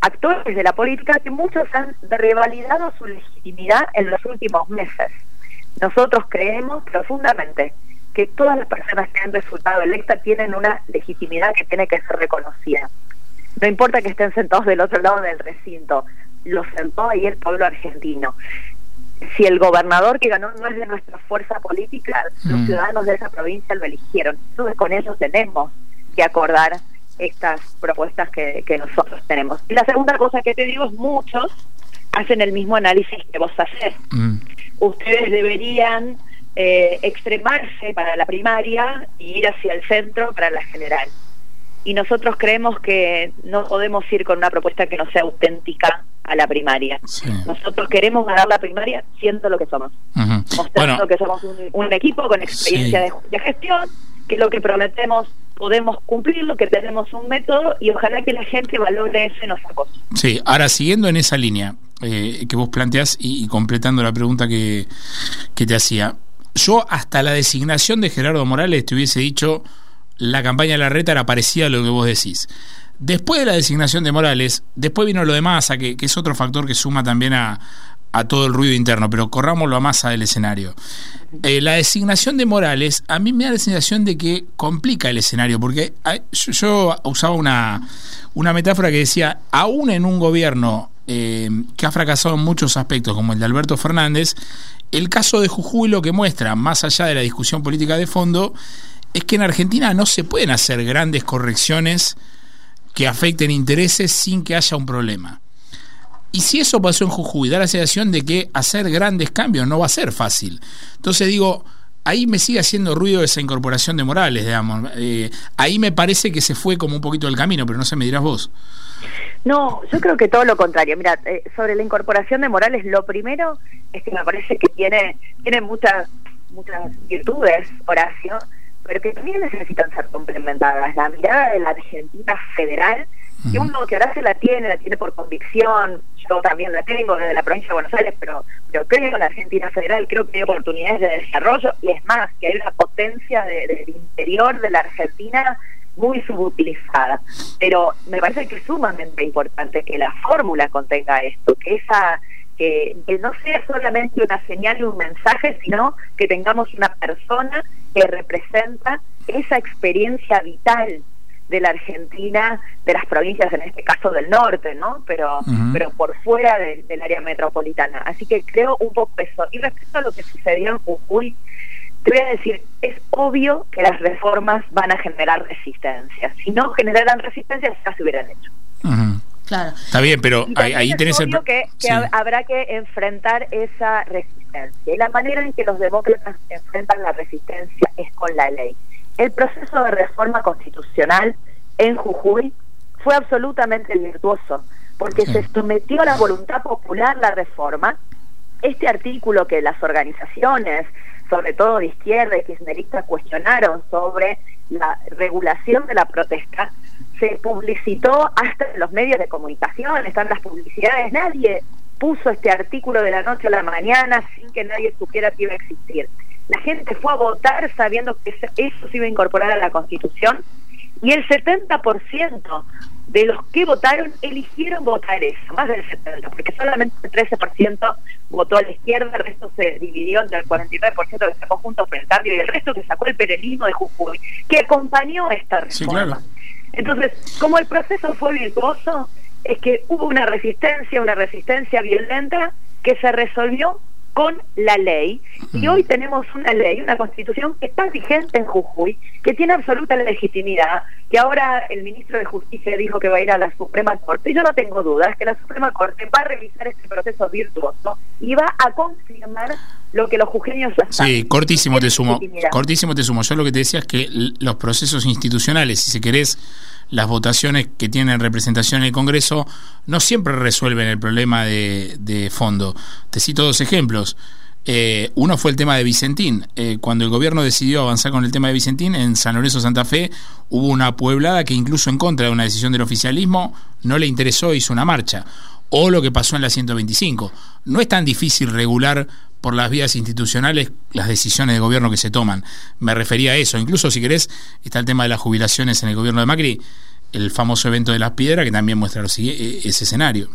actores de la política que muchos han revalidado su legitimidad en los últimos meses. Nosotros creemos profundamente que todas las personas que han resultado electas tienen una legitimidad que tiene que ser reconocida. No importa que estén sentados del otro lado del recinto, lo sentó ahí el pueblo argentino. Si el gobernador que ganó no es de nuestra fuerza política, mm. los ciudadanos de esa provincia lo eligieron. Entonces con ellos tenemos que acordar estas propuestas que, que nosotros tenemos. Y la segunda cosa que te digo es muchos hacen el mismo análisis que vos haces. Mm. Ustedes deberían eh, extremarse para la primaria y ir hacia el centro para la general. Y nosotros creemos que no podemos ir con una propuesta que no sea auténtica a la primaria. Sí. Nosotros queremos ganar la primaria siendo lo que somos. Uh-huh. Mostrando bueno, que somos un, un equipo con experiencia sí. de, de gestión, que lo que prometemos podemos cumplirlo, que tenemos un método y ojalá que la gente valore eso y nos acoge. Sí, ahora siguiendo en esa línea eh, que vos planteás y, y completando la pregunta que, que te hacía, yo hasta la designación de Gerardo Morales te hubiese dicho la campaña de Larreta era parecida a lo que vos decís. Después de la designación de Morales, después vino lo de Massa, que, que es otro factor que suma también a, a todo el ruido interno, pero corrámoslo a Massa del escenario. Eh, la designación de Morales a mí me da la sensación de que complica el escenario, porque yo, yo usaba una, una metáfora que decía, aún en un gobierno eh, que ha fracasado en muchos aspectos, como el de Alberto Fernández, el caso de Jujuy lo que muestra, más allá de la discusión política de fondo, es que en Argentina no se pueden hacer grandes correcciones que afecten intereses sin que haya un problema. Y si eso pasó en Jujuy, da la sensación de que hacer grandes cambios no va a ser fácil. Entonces digo, ahí me sigue haciendo ruido esa incorporación de Morales, digamos. Eh, ahí me parece que se fue como un poquito del camino, pero no sé, me dirás vos. No, yo creo que todo lo contrario. Mira, eh, sobre la incorporación de Morales, lo primero es que me parece que tiene, tiene muchas, muchas virtudes, Horacio, pero que también necesitan ser complementadas. La mirada de la Argentina federal, que uno que ahora se la tiene, la tiene por convicción, yo también la tengo desde la provincia de Buenos Aires, pero, pero creo en la Argentina federal, creo que hay oportunidades de desarrollo, y es más, que hay una potencia de, del interior de la Argentina muy subutilizada. Pero me parece que es sumamente importante que la fórmula contenga esto, que esa que, que no sea solamente una señal y un mensaje, sino que tengamos una persona que representa esa experiencia vital de la Argentina, de las provincias, en este caso del norte, ¿no? Pero uh-huh. pero por fuera de, del área metropolitana. Así que creo un poco eso. Y respecto a lo que sucedió en Jujuy, te voy a decir, es obvio que las reformas van a generar resistencia. Si no generaran resistencia, ya se hubieran hecho. Uh-huh. Claro. Está bien, pero ahí, ahí es tenés obvio el... que, que sí. habrá que enfrentar esa resistencia. Y la manera en que los demócratas enfrentan la resistencia es con la ley. El proceso de reforma constitucional en Jujuy fue absolutamente virtuoso, porque sí. se sometió a la voluntad popular la reforma. Este artículo que las organizaciones, sobre todo de izquierda y kirchneristas, cuestionaron sobre la regulación de la protesta, se publicitó hasta en los medios de comunicación, están las publicidades. Nadie puso este artículo de la noche a la mañana sin que nadie supiera que iba a existir. La gente fue a votar sabiendo que eso se iba a incorporar a la Constitución, y el setenta por ciento de los que votaron eligieron votar eso, más del setenta por ciento, porque solamente el trece por ciento votó a la izquierda, el resto se dividió entre el cuarenta y nueve por ciento que sacó Juntos por el Cambio y el resto que sacó el peronismo de Jujuy, que acompañó esta reforma. Sí, claro. Entonces, como el proceso fue virtuoso, es que hubo una resistencia, una resistencia violenta que se resolvió con la ley, y hoy tenemos una ley, una constitución que está vigente en Jujuy, que tiene absoluta legitimidad, que ahora el ministro de Justicia dijo que va a ir a la Suprema Corte, y yo no tengo dudas que la Suprema Corte va a revisar este proceso virtuoso y va a confirmar lo que los jujeños ya saben. Sí, cortísimo te sumo, cortísimo te sumo. Yo lo que te decía es que los procesos institucionales, si se querés, las votaciones que tienen representación en el Congreso no siempre resuelven el problema de, de fondo. Te cito dos ejemplos. Eh, uno fue el tema de Vicentín. Eh, cuando el gobierno decidió avanzar con el tema de Vicentín, en San Lorenzo, Santa Fe, hubo una pueblada que incluso en contra de una decisión del oficialismo no le interesó, hizo una marcha. O lo que pasó en la ciento veinticinco. No es tan difícil regular por las vías institucionales las decisiones de gobierno que se toman. Me refería a eso. Incluso, si querés, está el tema de las jubilaciones en el gobierno de Macri. el famoso evento de las piedras, que también muestra los, ese escenario.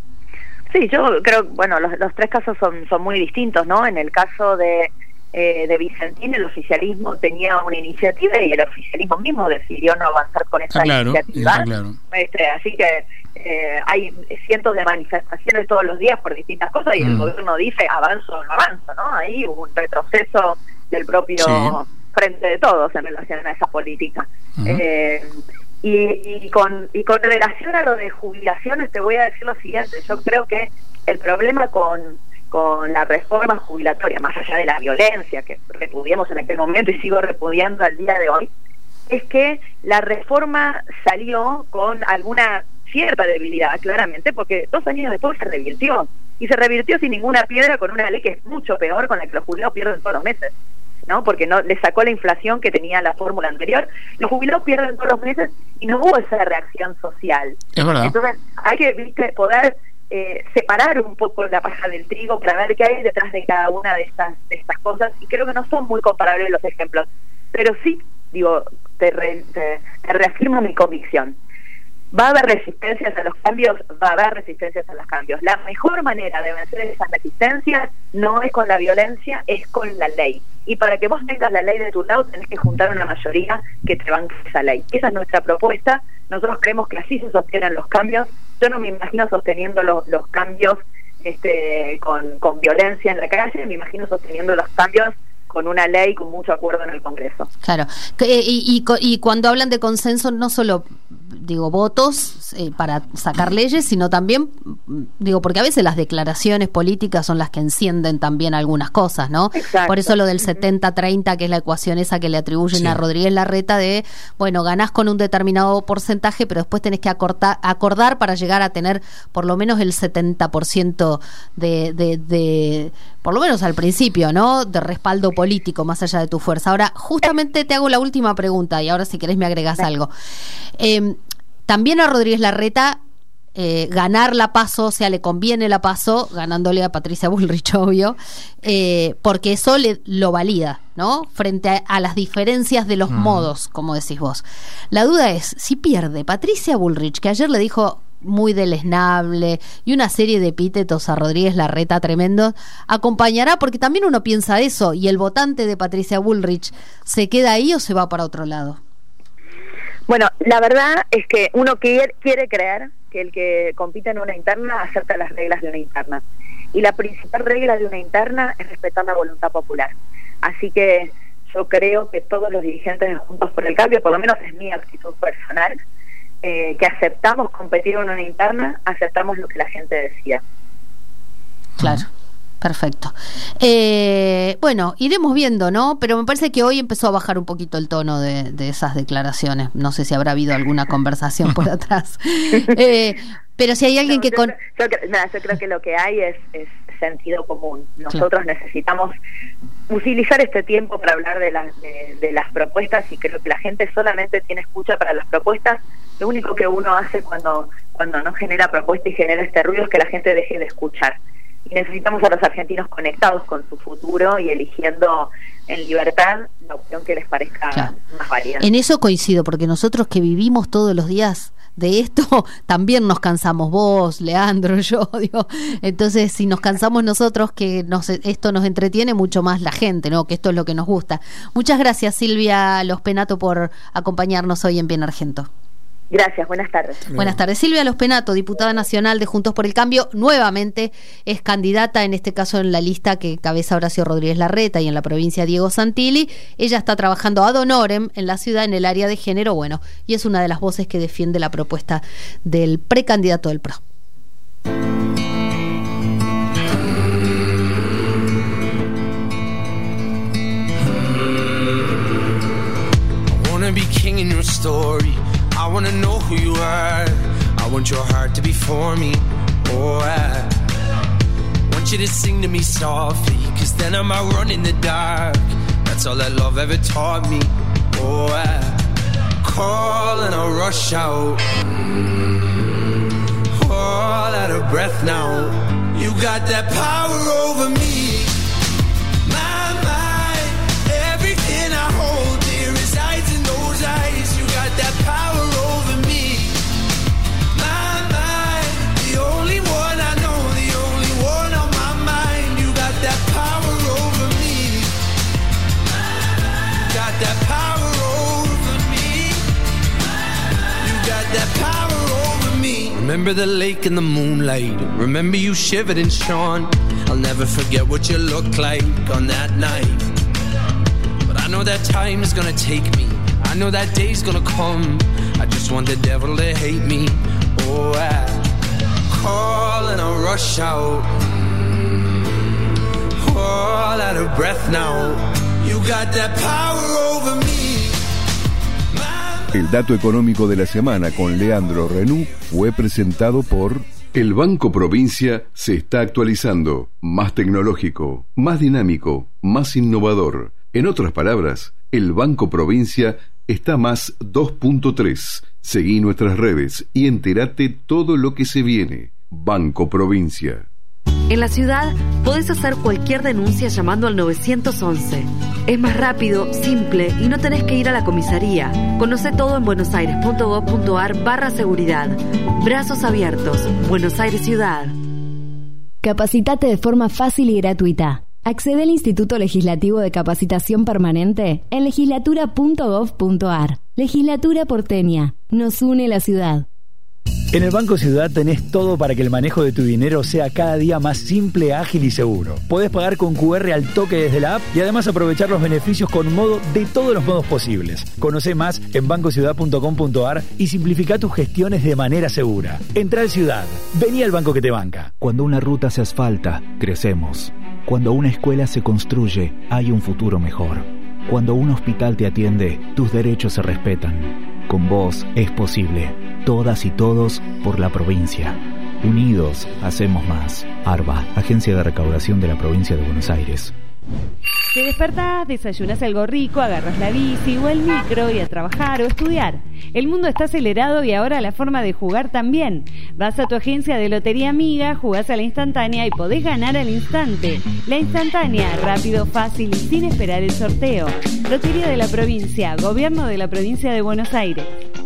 Sí, yo creo, bueno, los, los tres casos son, son muy distintos, ¿no? En el caso de, eh, de Vicentín, el oficialismo tenía una iniciativa y el oficialismo mismo decidió no avanzar con esa ah, claro, iniciativa. Ah, claro. Este, así que eh, hay cientos de manifestaciones todos los días por distintas cosas y mm. el gobierno dice avanzo o no avanzo, ¿no? Ahí hubo un retroceso del propio sí. Frente de Todos en relación a esa política. Uh-huh. Eh, Y, y con y con relación a lo de jubilaciones te voy a decir lo siguiente. Yo creo que el problema con, con la reforma jubilatoria, más allá de la violencia que repudiamos en aquel momento y sigo repudiando al día de hoy, es que la reforma salió con alguna cierta debilidad, claramente, porque dos años después se revirtió, y se revirtió sin ninguna piedra con una ley que es mucho peor, con la que los jubilados pierden todos los meses, ¿no? Porque no le sacó la inflación que tenía la fórmula anterior. Los jubilados pierden todos los meses y no hubo esa reacción social. Es verdad. Entonces hay que, ¿viste? poder eh, separar un poco la paja del trigo para ver qué hay detrás de cada una de estas de estas cosas, y creo que no son muy comparables los ejemplos, pero sí, digo, te, re, te, te reafirmo mi convicción. Va a haber resistencias a los cambios, va a haber resistencias a los cambios. La mejor manera de vencer esas resistencias no es con la violencia, es con la ley. Y para que vos tengas la ley de tu lado, tenés que juntar una mayoría que te banque esa ley. Esa es nuestra propuesta. Nosotros creemos que así se sostienen los cambios. Yo no me imagino sosteniendo los, los cambios este, con, con violencia en la calle, me imagino sosteniendo los cambios con una ley, con mucho acuerdo en el Congreso. Claro. Y, y, y cuando hablan de consenso, no solo digo votos eh, para sacar leyes, sino también, digo, porque a veces las declaraciones políticas son las que encienden también algunas cosas, ¿no? Exacto. Por eso lo del setenta treinta, que es la ecuación esa que le atribuyen sí. a Rodríguez Larreta de, bueno, ganás con un determinado porcentaje, pero después tenés que acortar, acordar para llegar a tener por lo menos el setenta por ciento de, de, de, por lo menos al principio, ¿no? De respaldo político, más allá de tu fuerza. Ahora, justamente te hago la última pregunta, y ahora si querés me agregás sí. algo. Eh, También a Rodríguez Larreta eh, ganar la PASO, o sea, le conviene la PASO, ganándole a Patricia Bullrich, obvio, eh, porque eso le, lo valida, ¿no? Frente a, a las diferencias de los mm. modos, como decís vos. La duda es, si pierde Patricia Bullrich, que ayer le dijo muy deleznable y una serie de epítetos a Rodríguez Larreta tremendo, acompañará, porque también uno piensa eso, y el votante de Patricia Bullrich, ¿se queda ahí o se va para otro lado? Bueno, la verdad es que uno quiere, quiere creer que el que compite en una interna acepta las reglas de una interna. Y la principal regla de una interna es respetar la voluntad popular. Así que yo creo que todos los dirigentes de Juntos por el Cambio, por lo menos es mi actitud personal, eh, que aceptamos competir en una interna, aceptamos lo que la gente decía. Claro. Perfecto. Eh, bueno, iremos viendo, ¿no? Pero me parece que hoy empezó a bajar un poquito el tono de, de esas declaraciones. No sé si habrá habido alguna conversación por atrás. Eh, pero si hay alguien no, que... Yo, con... yo, yo, nada, yo creo que lo que hay es, es sentido común. Nosotros claro. necesitamos utilizar este tiempo para hablar de, la, de, de las propuestas, y creo que la gente solamente tiene escucha para las propuestas. Lo único que uno hace cuando, cuando no genera propuesta y genera este ruido es que la gente deje de escuchar. Y necesitamos a los argentinos conectados con su futuro y eligiendo en libertad la opción que les parezca claro. más válida. En eso coincido, porque nosotros que vivimos todos los días de esto, también nos cansamos, vos, Leandro, yo, digo, entonces si nos cansamos nosotros, que nos, esto nos entretiene, mucho más la gente, ¿no? Que esto es lo que nos gusta. Muchas gracias, Silvia Lospenato, por acompañarnos hoy en Bien Argento. Gracias, buenas tardes. Buenas tardes. Silvia Lospenato, diputada nacional de Juntos por el Cambio, nuevamente es candidata, en este caso en la lista que cabeza Horacio Rodríguez Larreta y en la provincia Diego Santilli. Ella está trabajando ad honorem en la ciudad en el área de género, bueno, y es una de las voces que defiende la propuesta del precandidato del P R O. I wanna know who you are. I want your heart to be for me. Oh, I want you to sing to me softly, cause then I might run in the dark. That's all that love ever taught me. Oh, I call and I rush out, all out of breath now. You got that power over me. My mind, everything I hold dear resides in those eyes. You got that power over me. Remember the lake and the moonlight. Remember you shivered and shone. I'll never forget what you looked like on that night. But I know that time is gonna take me. I know that day's gonna come. I just want the devil to hate me. Oh, I call and I rush out. All out of breath now. You got that power over me. El dato económico de la semana con Leandro Renú fue presentado por... El Banco Provincia se está actualizando, más tecnológico, más dinámico, más innovador. En otras palabras, el Banco Provincia está más dos punto tres. Seguí nuestras redes y entérate todo lo que se viene. Banco Provincia. En la ciudad podés hacer cualquier denuncia llamando al nueve once. Es más rápido, simple y no tenés que ir a la comisaría. Conoce todo en buenosaires.gov.ar barra seguridad. Brazos abiertos. Buenos Aires Ciudad. Capacitate de forma fácil y gratuita. Accede al Instituto Legislativo de Capacitación Permanente en legislatura punto gov punto ar. Legislatura porteña. Nos une la ciudad. En el Banco Ciudad tenés todo para que el manejo de tu dinero sea cada día más simple, ágil y seguro. Podés pagar con cu erre al toque desde la app y además aprovechar los beneficios con modo de todos los modos posibles. Conocé más en banco ciudad punto com punto ar y simplifica tus gestiones de manera segura. Entra al Ciudad. Vení al banco que te banca. Cuando una ruta se asfalta, crecemos. Cuando una escuela se construye, hay un futuro mejor. Cuando un hospital te atiende, tus derechos se respetan. Con vos es posible. Todas y todos por la provincia. Unidos hacemos más. ARBA, Agencia de Recaudación de la Provincia de Buenos Aires. Te despertás, desayunas algo rico, agarras la bici o el micro y a trabajar o estudiar. El mundo está acelerado y ahora la forma de jugar también. Vas a tu agencia de Lotería Amiga, jugás a la instantánea y podés ganar al instante. La instantánea, rápido, fácil y sin esperar el sorteo. Lotería de la Provincia, Gobierno de la Provincia de Buenos Aires.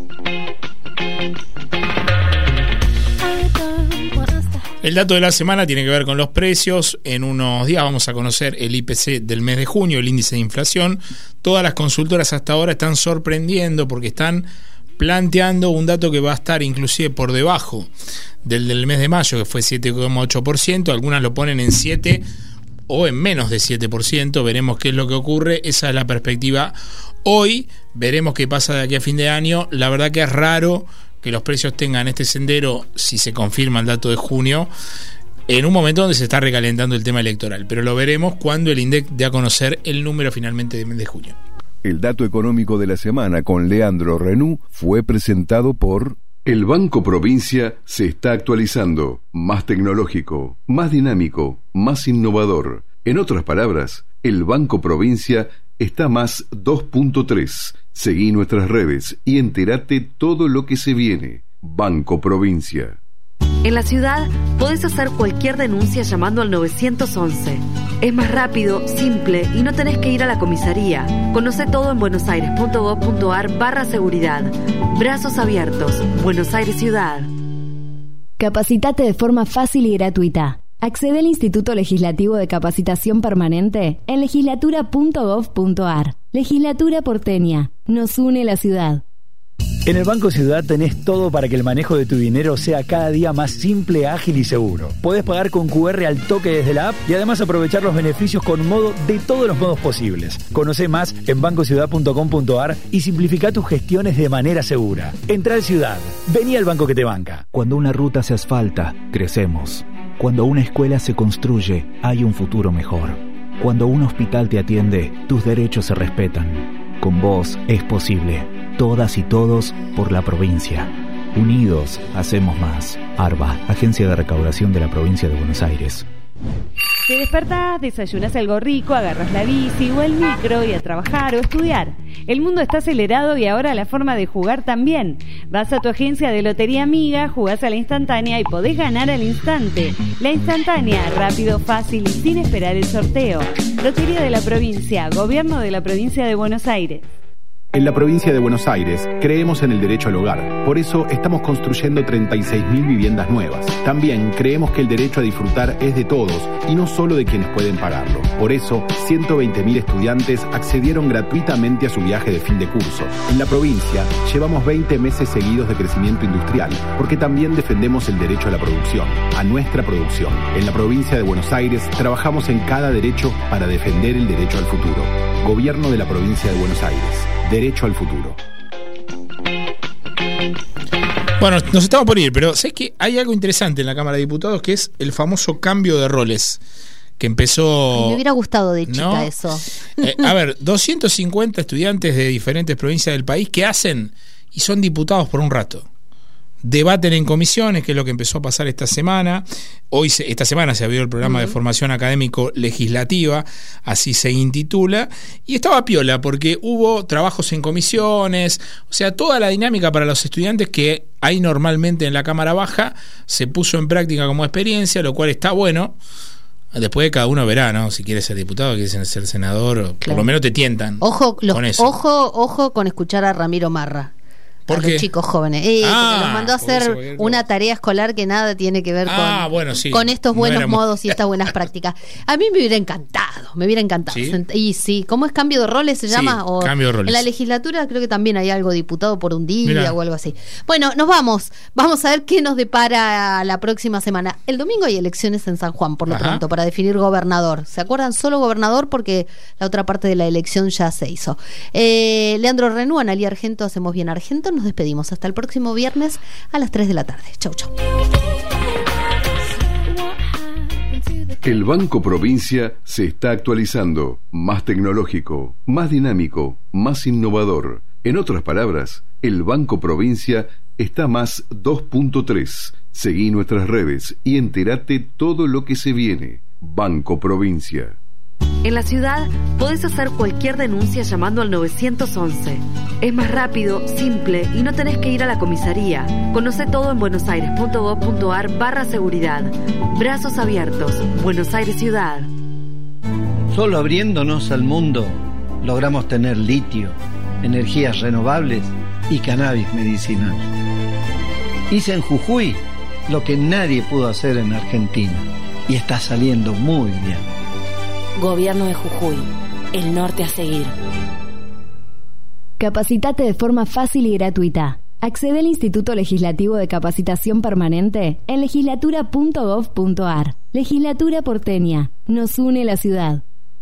El dato de la semana tiene que ver con los precios. En unos días vamos a conocer el I P C del mes de junio, el índice de inflación. Todas las consultoras hasta ahora están sorprendiendo porque están planteando un dato que va a estar inclusive por debajo del del mes de mayo, que fue siete coma ocho por ciento. Algunas lo ponen en siete o en menos de siete por ciento. Veremos qué es lo que ocurre. Esa es la perspectiva hoy. Veremos qué pasa de aquí a fin de año. La verdad que es raro que los precios tengan este sendero, si se confirma el dato de junio, en un momento donde se está recalentando el tema electoral. Pero lo veremos cuando el INDEC dé a conocer el número finalmente de mes de junio. El dato económico de la semana con Leandro Renú fue presentado por... El Banco Provincia se está actualizando, más tecnológico, más dinámico, más innovador. En otras palabras, el Banco Provincia está más dos punto tres. Seguí nuestras redes y entérate todo lo que se viene. Banco Provincia. En la ciudad podés hacer cualquier denuncia llamando al nueve once. Es más rápido, simple y no tenés que ir a la comisaría. Conoce todo en buenosaires.gov.ar barra seguridad. Brazos abiertos. Buenos Aires Ciudad. Capacitate de forma fácil y gratuita. Accede al Instituto Legislativo de Capacitación Permanente en legislatura punto gov punto ar. Legislatura porteña. Nos une la ciudad. En el Banco Ciudad tenés todo para que el manejo de tu dinero sea cada día más simple, ágil y seguro. Podés pagar con cu erre al toque desde la app y además aprovechar los beneficios con modo de todos los modos posibles. Conocé más en banco ciudad punto com punto ar y simplifica tus gestiones de manera segura. Entra al Ciudad. Vení al banco que te banca. Cuando una ruta se asfalta, crecemos. Cuando una escuela se construye, hay un futuro mejor. Cuando un hospital te atiende, tus derechos se respetan. Con vos es posible. Todas y todos por la provincia. Unidos hacemos más. ARBA, Agencia de Recaudación de la Provincia de Buenos Aires. Te despertás, desayunas algo rico, agarras la bici o el micro y a trabajar o estudiar. El mundo está acelerado y ahora la forma de jugar también. Vas a tu agencia de Lotería Amiga, jugás a la instantánea y podés ganar al instante. La instantánea, rápido, fácil y sin esperar el sorteo. Lotería de la Provincia, Gobierno de la Provincia de Buenos Aires. En la provincia de Buenos Aires creemos en el derecho al hogar. Por eso estamos construyendo treinta y seis mil viviendas nuevas. También creemos que el derecho a disfrutar es de todos y no solo de quienes pueden pagarlo. Por eso, ciento veinte mil estudiantes accedieron gratuitamente a su viaje de fin de curso. En la provincia llevamos veinte meses seguidos de crecimiento industrial, porque también defendemos el derecho a la producción, a nuestra producción. En la provincia de Buenos Aires trabajamos en cada derecho para defender el derecho al futuro. Gobierno de la provincia de Buenos Aires. Derecho al futuro. Bueno, nos estamos por ir, pero sé que hay algo interesante en la Cámara de Diputados, que es el famoso cambio de roles que empezó... Ay, me hubiera gustado de chica, ¿no? Eso. Eh, a ver, doscientos cincuenta estudiantes de diferentes provincias del país que hacen y son diputados por un rato. Debaten en comisiones, que es lo que empezó a pasar esta semana. Hoy, se, esta semana se abrió el programa uh-huh. de formación académico legislativa, así se intitula, y estaba piola porque hubo trabajos en comisiones, o sea, toda la dinámica para los estudiantes que hay normalmente en la Cámara Baja se puso en práctica como experiencia, lo cual está bueno. Después cada uno verá, ¿no? Si quiere ser diputado, quiere ser senador, claro. Por lo menos te tientan. Ojo, los, con eso. Ojo, ojo con escuchar a Ramiro Marra. ¿Por a qué? Los chicos jóvenes. Eh, ah, nos mandó a hacer una tarea escolar que nada tiene que ver ah, con, bueno, sí. con estos buenos no modos y estas buenas prácticas. A mí me hubiera encantado, me hubiera encantado. ¿Sí? Y sí, ¿cómo es cambio de roles se sí, llama? O cambio de roles. En la legislatura creo que también hay algo diputado por un día Mirá. o algo así. Bueno, nos vamos. Vamos a ver qué nos depara la próxima semana. El domingo hay elecciones en San Juan, por lo Ajá. pronto, para definir gobernador. ¿Se acuerdan? Solo gobernador porque la otra parte de la elección ya se hizo. Eh, Leandro Renú, Analía Argento, Hacemos Bien Argento. Nos despedimos. Hasta el próximo viernes a las tres de la tarde. Chau, chau. El Banco Provincia se está actualizando, más tecnológico, más dinámico, más innovador. En otras palabras, el Banco Provincia está más dos punto tres. Seguí nuestras redes y entérate todo lo que se viene. Banco Provincia. En la ciudad podés hacer cualquier denuncia llamando al nueve once. Es más rápido, simple y no tenés que ir a la comisaría. Conoce todo en buenosaires.gov.ar barra seguridad. Brazos abiertos. Buenos Aires Ciudad. Solo abriéndonos al mundo logramos tener litio, energías renovables y cannabis medicinal. Hice en Jujuy lo que nadie pudo hacer en Argentina y está saliendo muy bien. Gobierno de Jujuy, el norte a seguir. Capacitate de forma fácil y gratuita. Accede al Instituto Legislativo de Capacitación Permanente en legislatura punto gov punto ar. Legislatura porteña. Nos une la ciudad.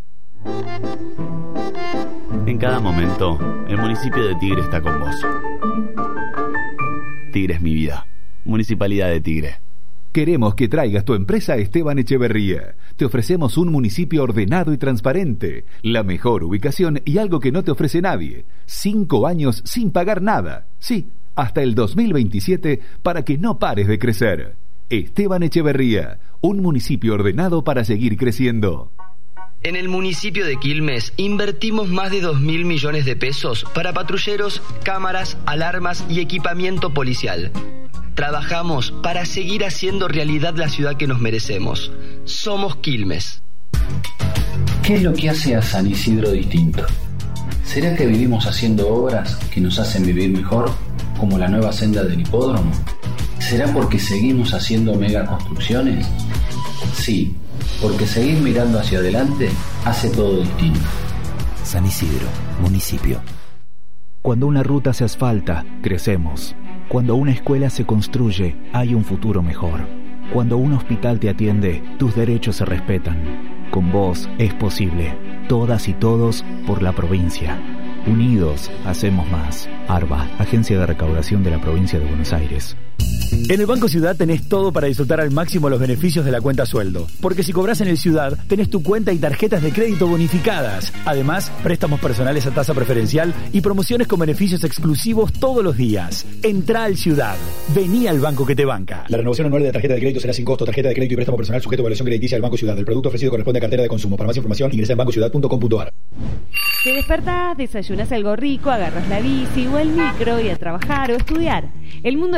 En cada momento, el municipio de Tigre está con vos. Tigre es mi vida. Municipalidad de Tigre. Queremos que traigas tu empresa a Esteban Echeverría. Te ofrecemos un municipio ordenado y transparente, la mejor ubicación y algo que no te ofrece nadie. Cinco años sin pagar nada. Sí, hasta el dos mil veintisiete para que no pares de crecer. Esteban Echeverría, un municipio ordenado para seguir creciendo. En el municipio de Quilmes invertimos más de dos mil millones de pesos para patrulleros, cámaras, alarmas y equipamiento policial. Trabajamos para seguir haciendo realidad la ciudad que nos merecemos. Somos Quilmes. ¿Qué es lo que hace a San Isidro distinto? ¿Será que vivimos haciendo obras que nos hacen vivir mejor, como la nueva senda del hipódromo? ¿Será porque seguimos haciendo megaconstrucciones? Sí, porque seguir mirando hacia adelante hace todo distinto. San Isidro, municipio. Cuando una ruta se asfalta, crecemos. Cuando una escuela se construye, hay un futuro mejor. Cuando un hospital te atiende, tus derechos se respetan. Con vos es posible. Todas y todos por la provincia. Unidos hacemos más. ARBA, Agencia de Recaudación de la Provincia de Buenos Aires. En el Banco Ciudad tenés todo para disfrutar al máximo los beneficios de la cuenta sueldo. Porque si cobras en el Ciudad, tenés tu cuenta y tarjetas de crédito bonificadas. Además, préstamos personales a tasa preferencial y promociones con beneficios exclusivos todos los días. Entrá al Ciudad. Vení al banco que te banca. La renovación anual de la tarjeta de crédito será sin costo. Tarjeta de crédito y préstamo personal sujeto a evaluación crediticia del Banco Ciudad. El producto ofrecido corresponde a cartera de consumo. Para más información, ingresa en banco ciudad punto com punto ar. Te despertás, desayunas algo rico, agarras la bici o el micro y a trabajar o estudiar. El mundo está acelerado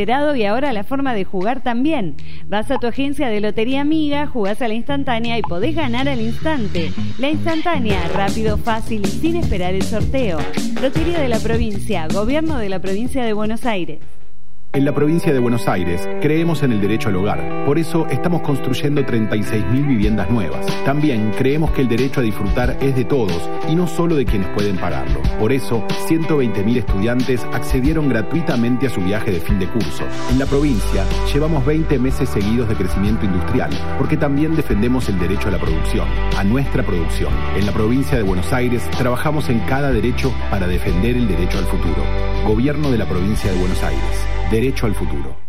acelerado y ahora la forma de jugar también. Vas a tu agencia de Lotería Amiga, jugás a la instantánea y podés ganar al instante. La instantánea, rápido, fácil y sin esperar el sorteo. Lotería de la Provincia, Gobierno de la Provincia de Buenos Aires. En la provincia de Buenos Aires creemos en el derecho al hogar. Por eso estamos construyendo treinta y seis mil viviendas nuevas. También creemos que el derecho a disfrutar es de todos y no solo de quienes pueden pagarlo. Por eso, ciento veinte mil estudiantes accedieron gratuitamente a su viaje de fin de curso. En la provincia llevamos veinte meses seguidos de crecimiento industrial, porque también defendemos el derecho a la producción, a nuestra producción. En la provincia de Buenos Aires trabajamos en cada derecho para defender el derecho al futuro. Gobierno de la provincia de Buenos Aires. Derecho al futuro.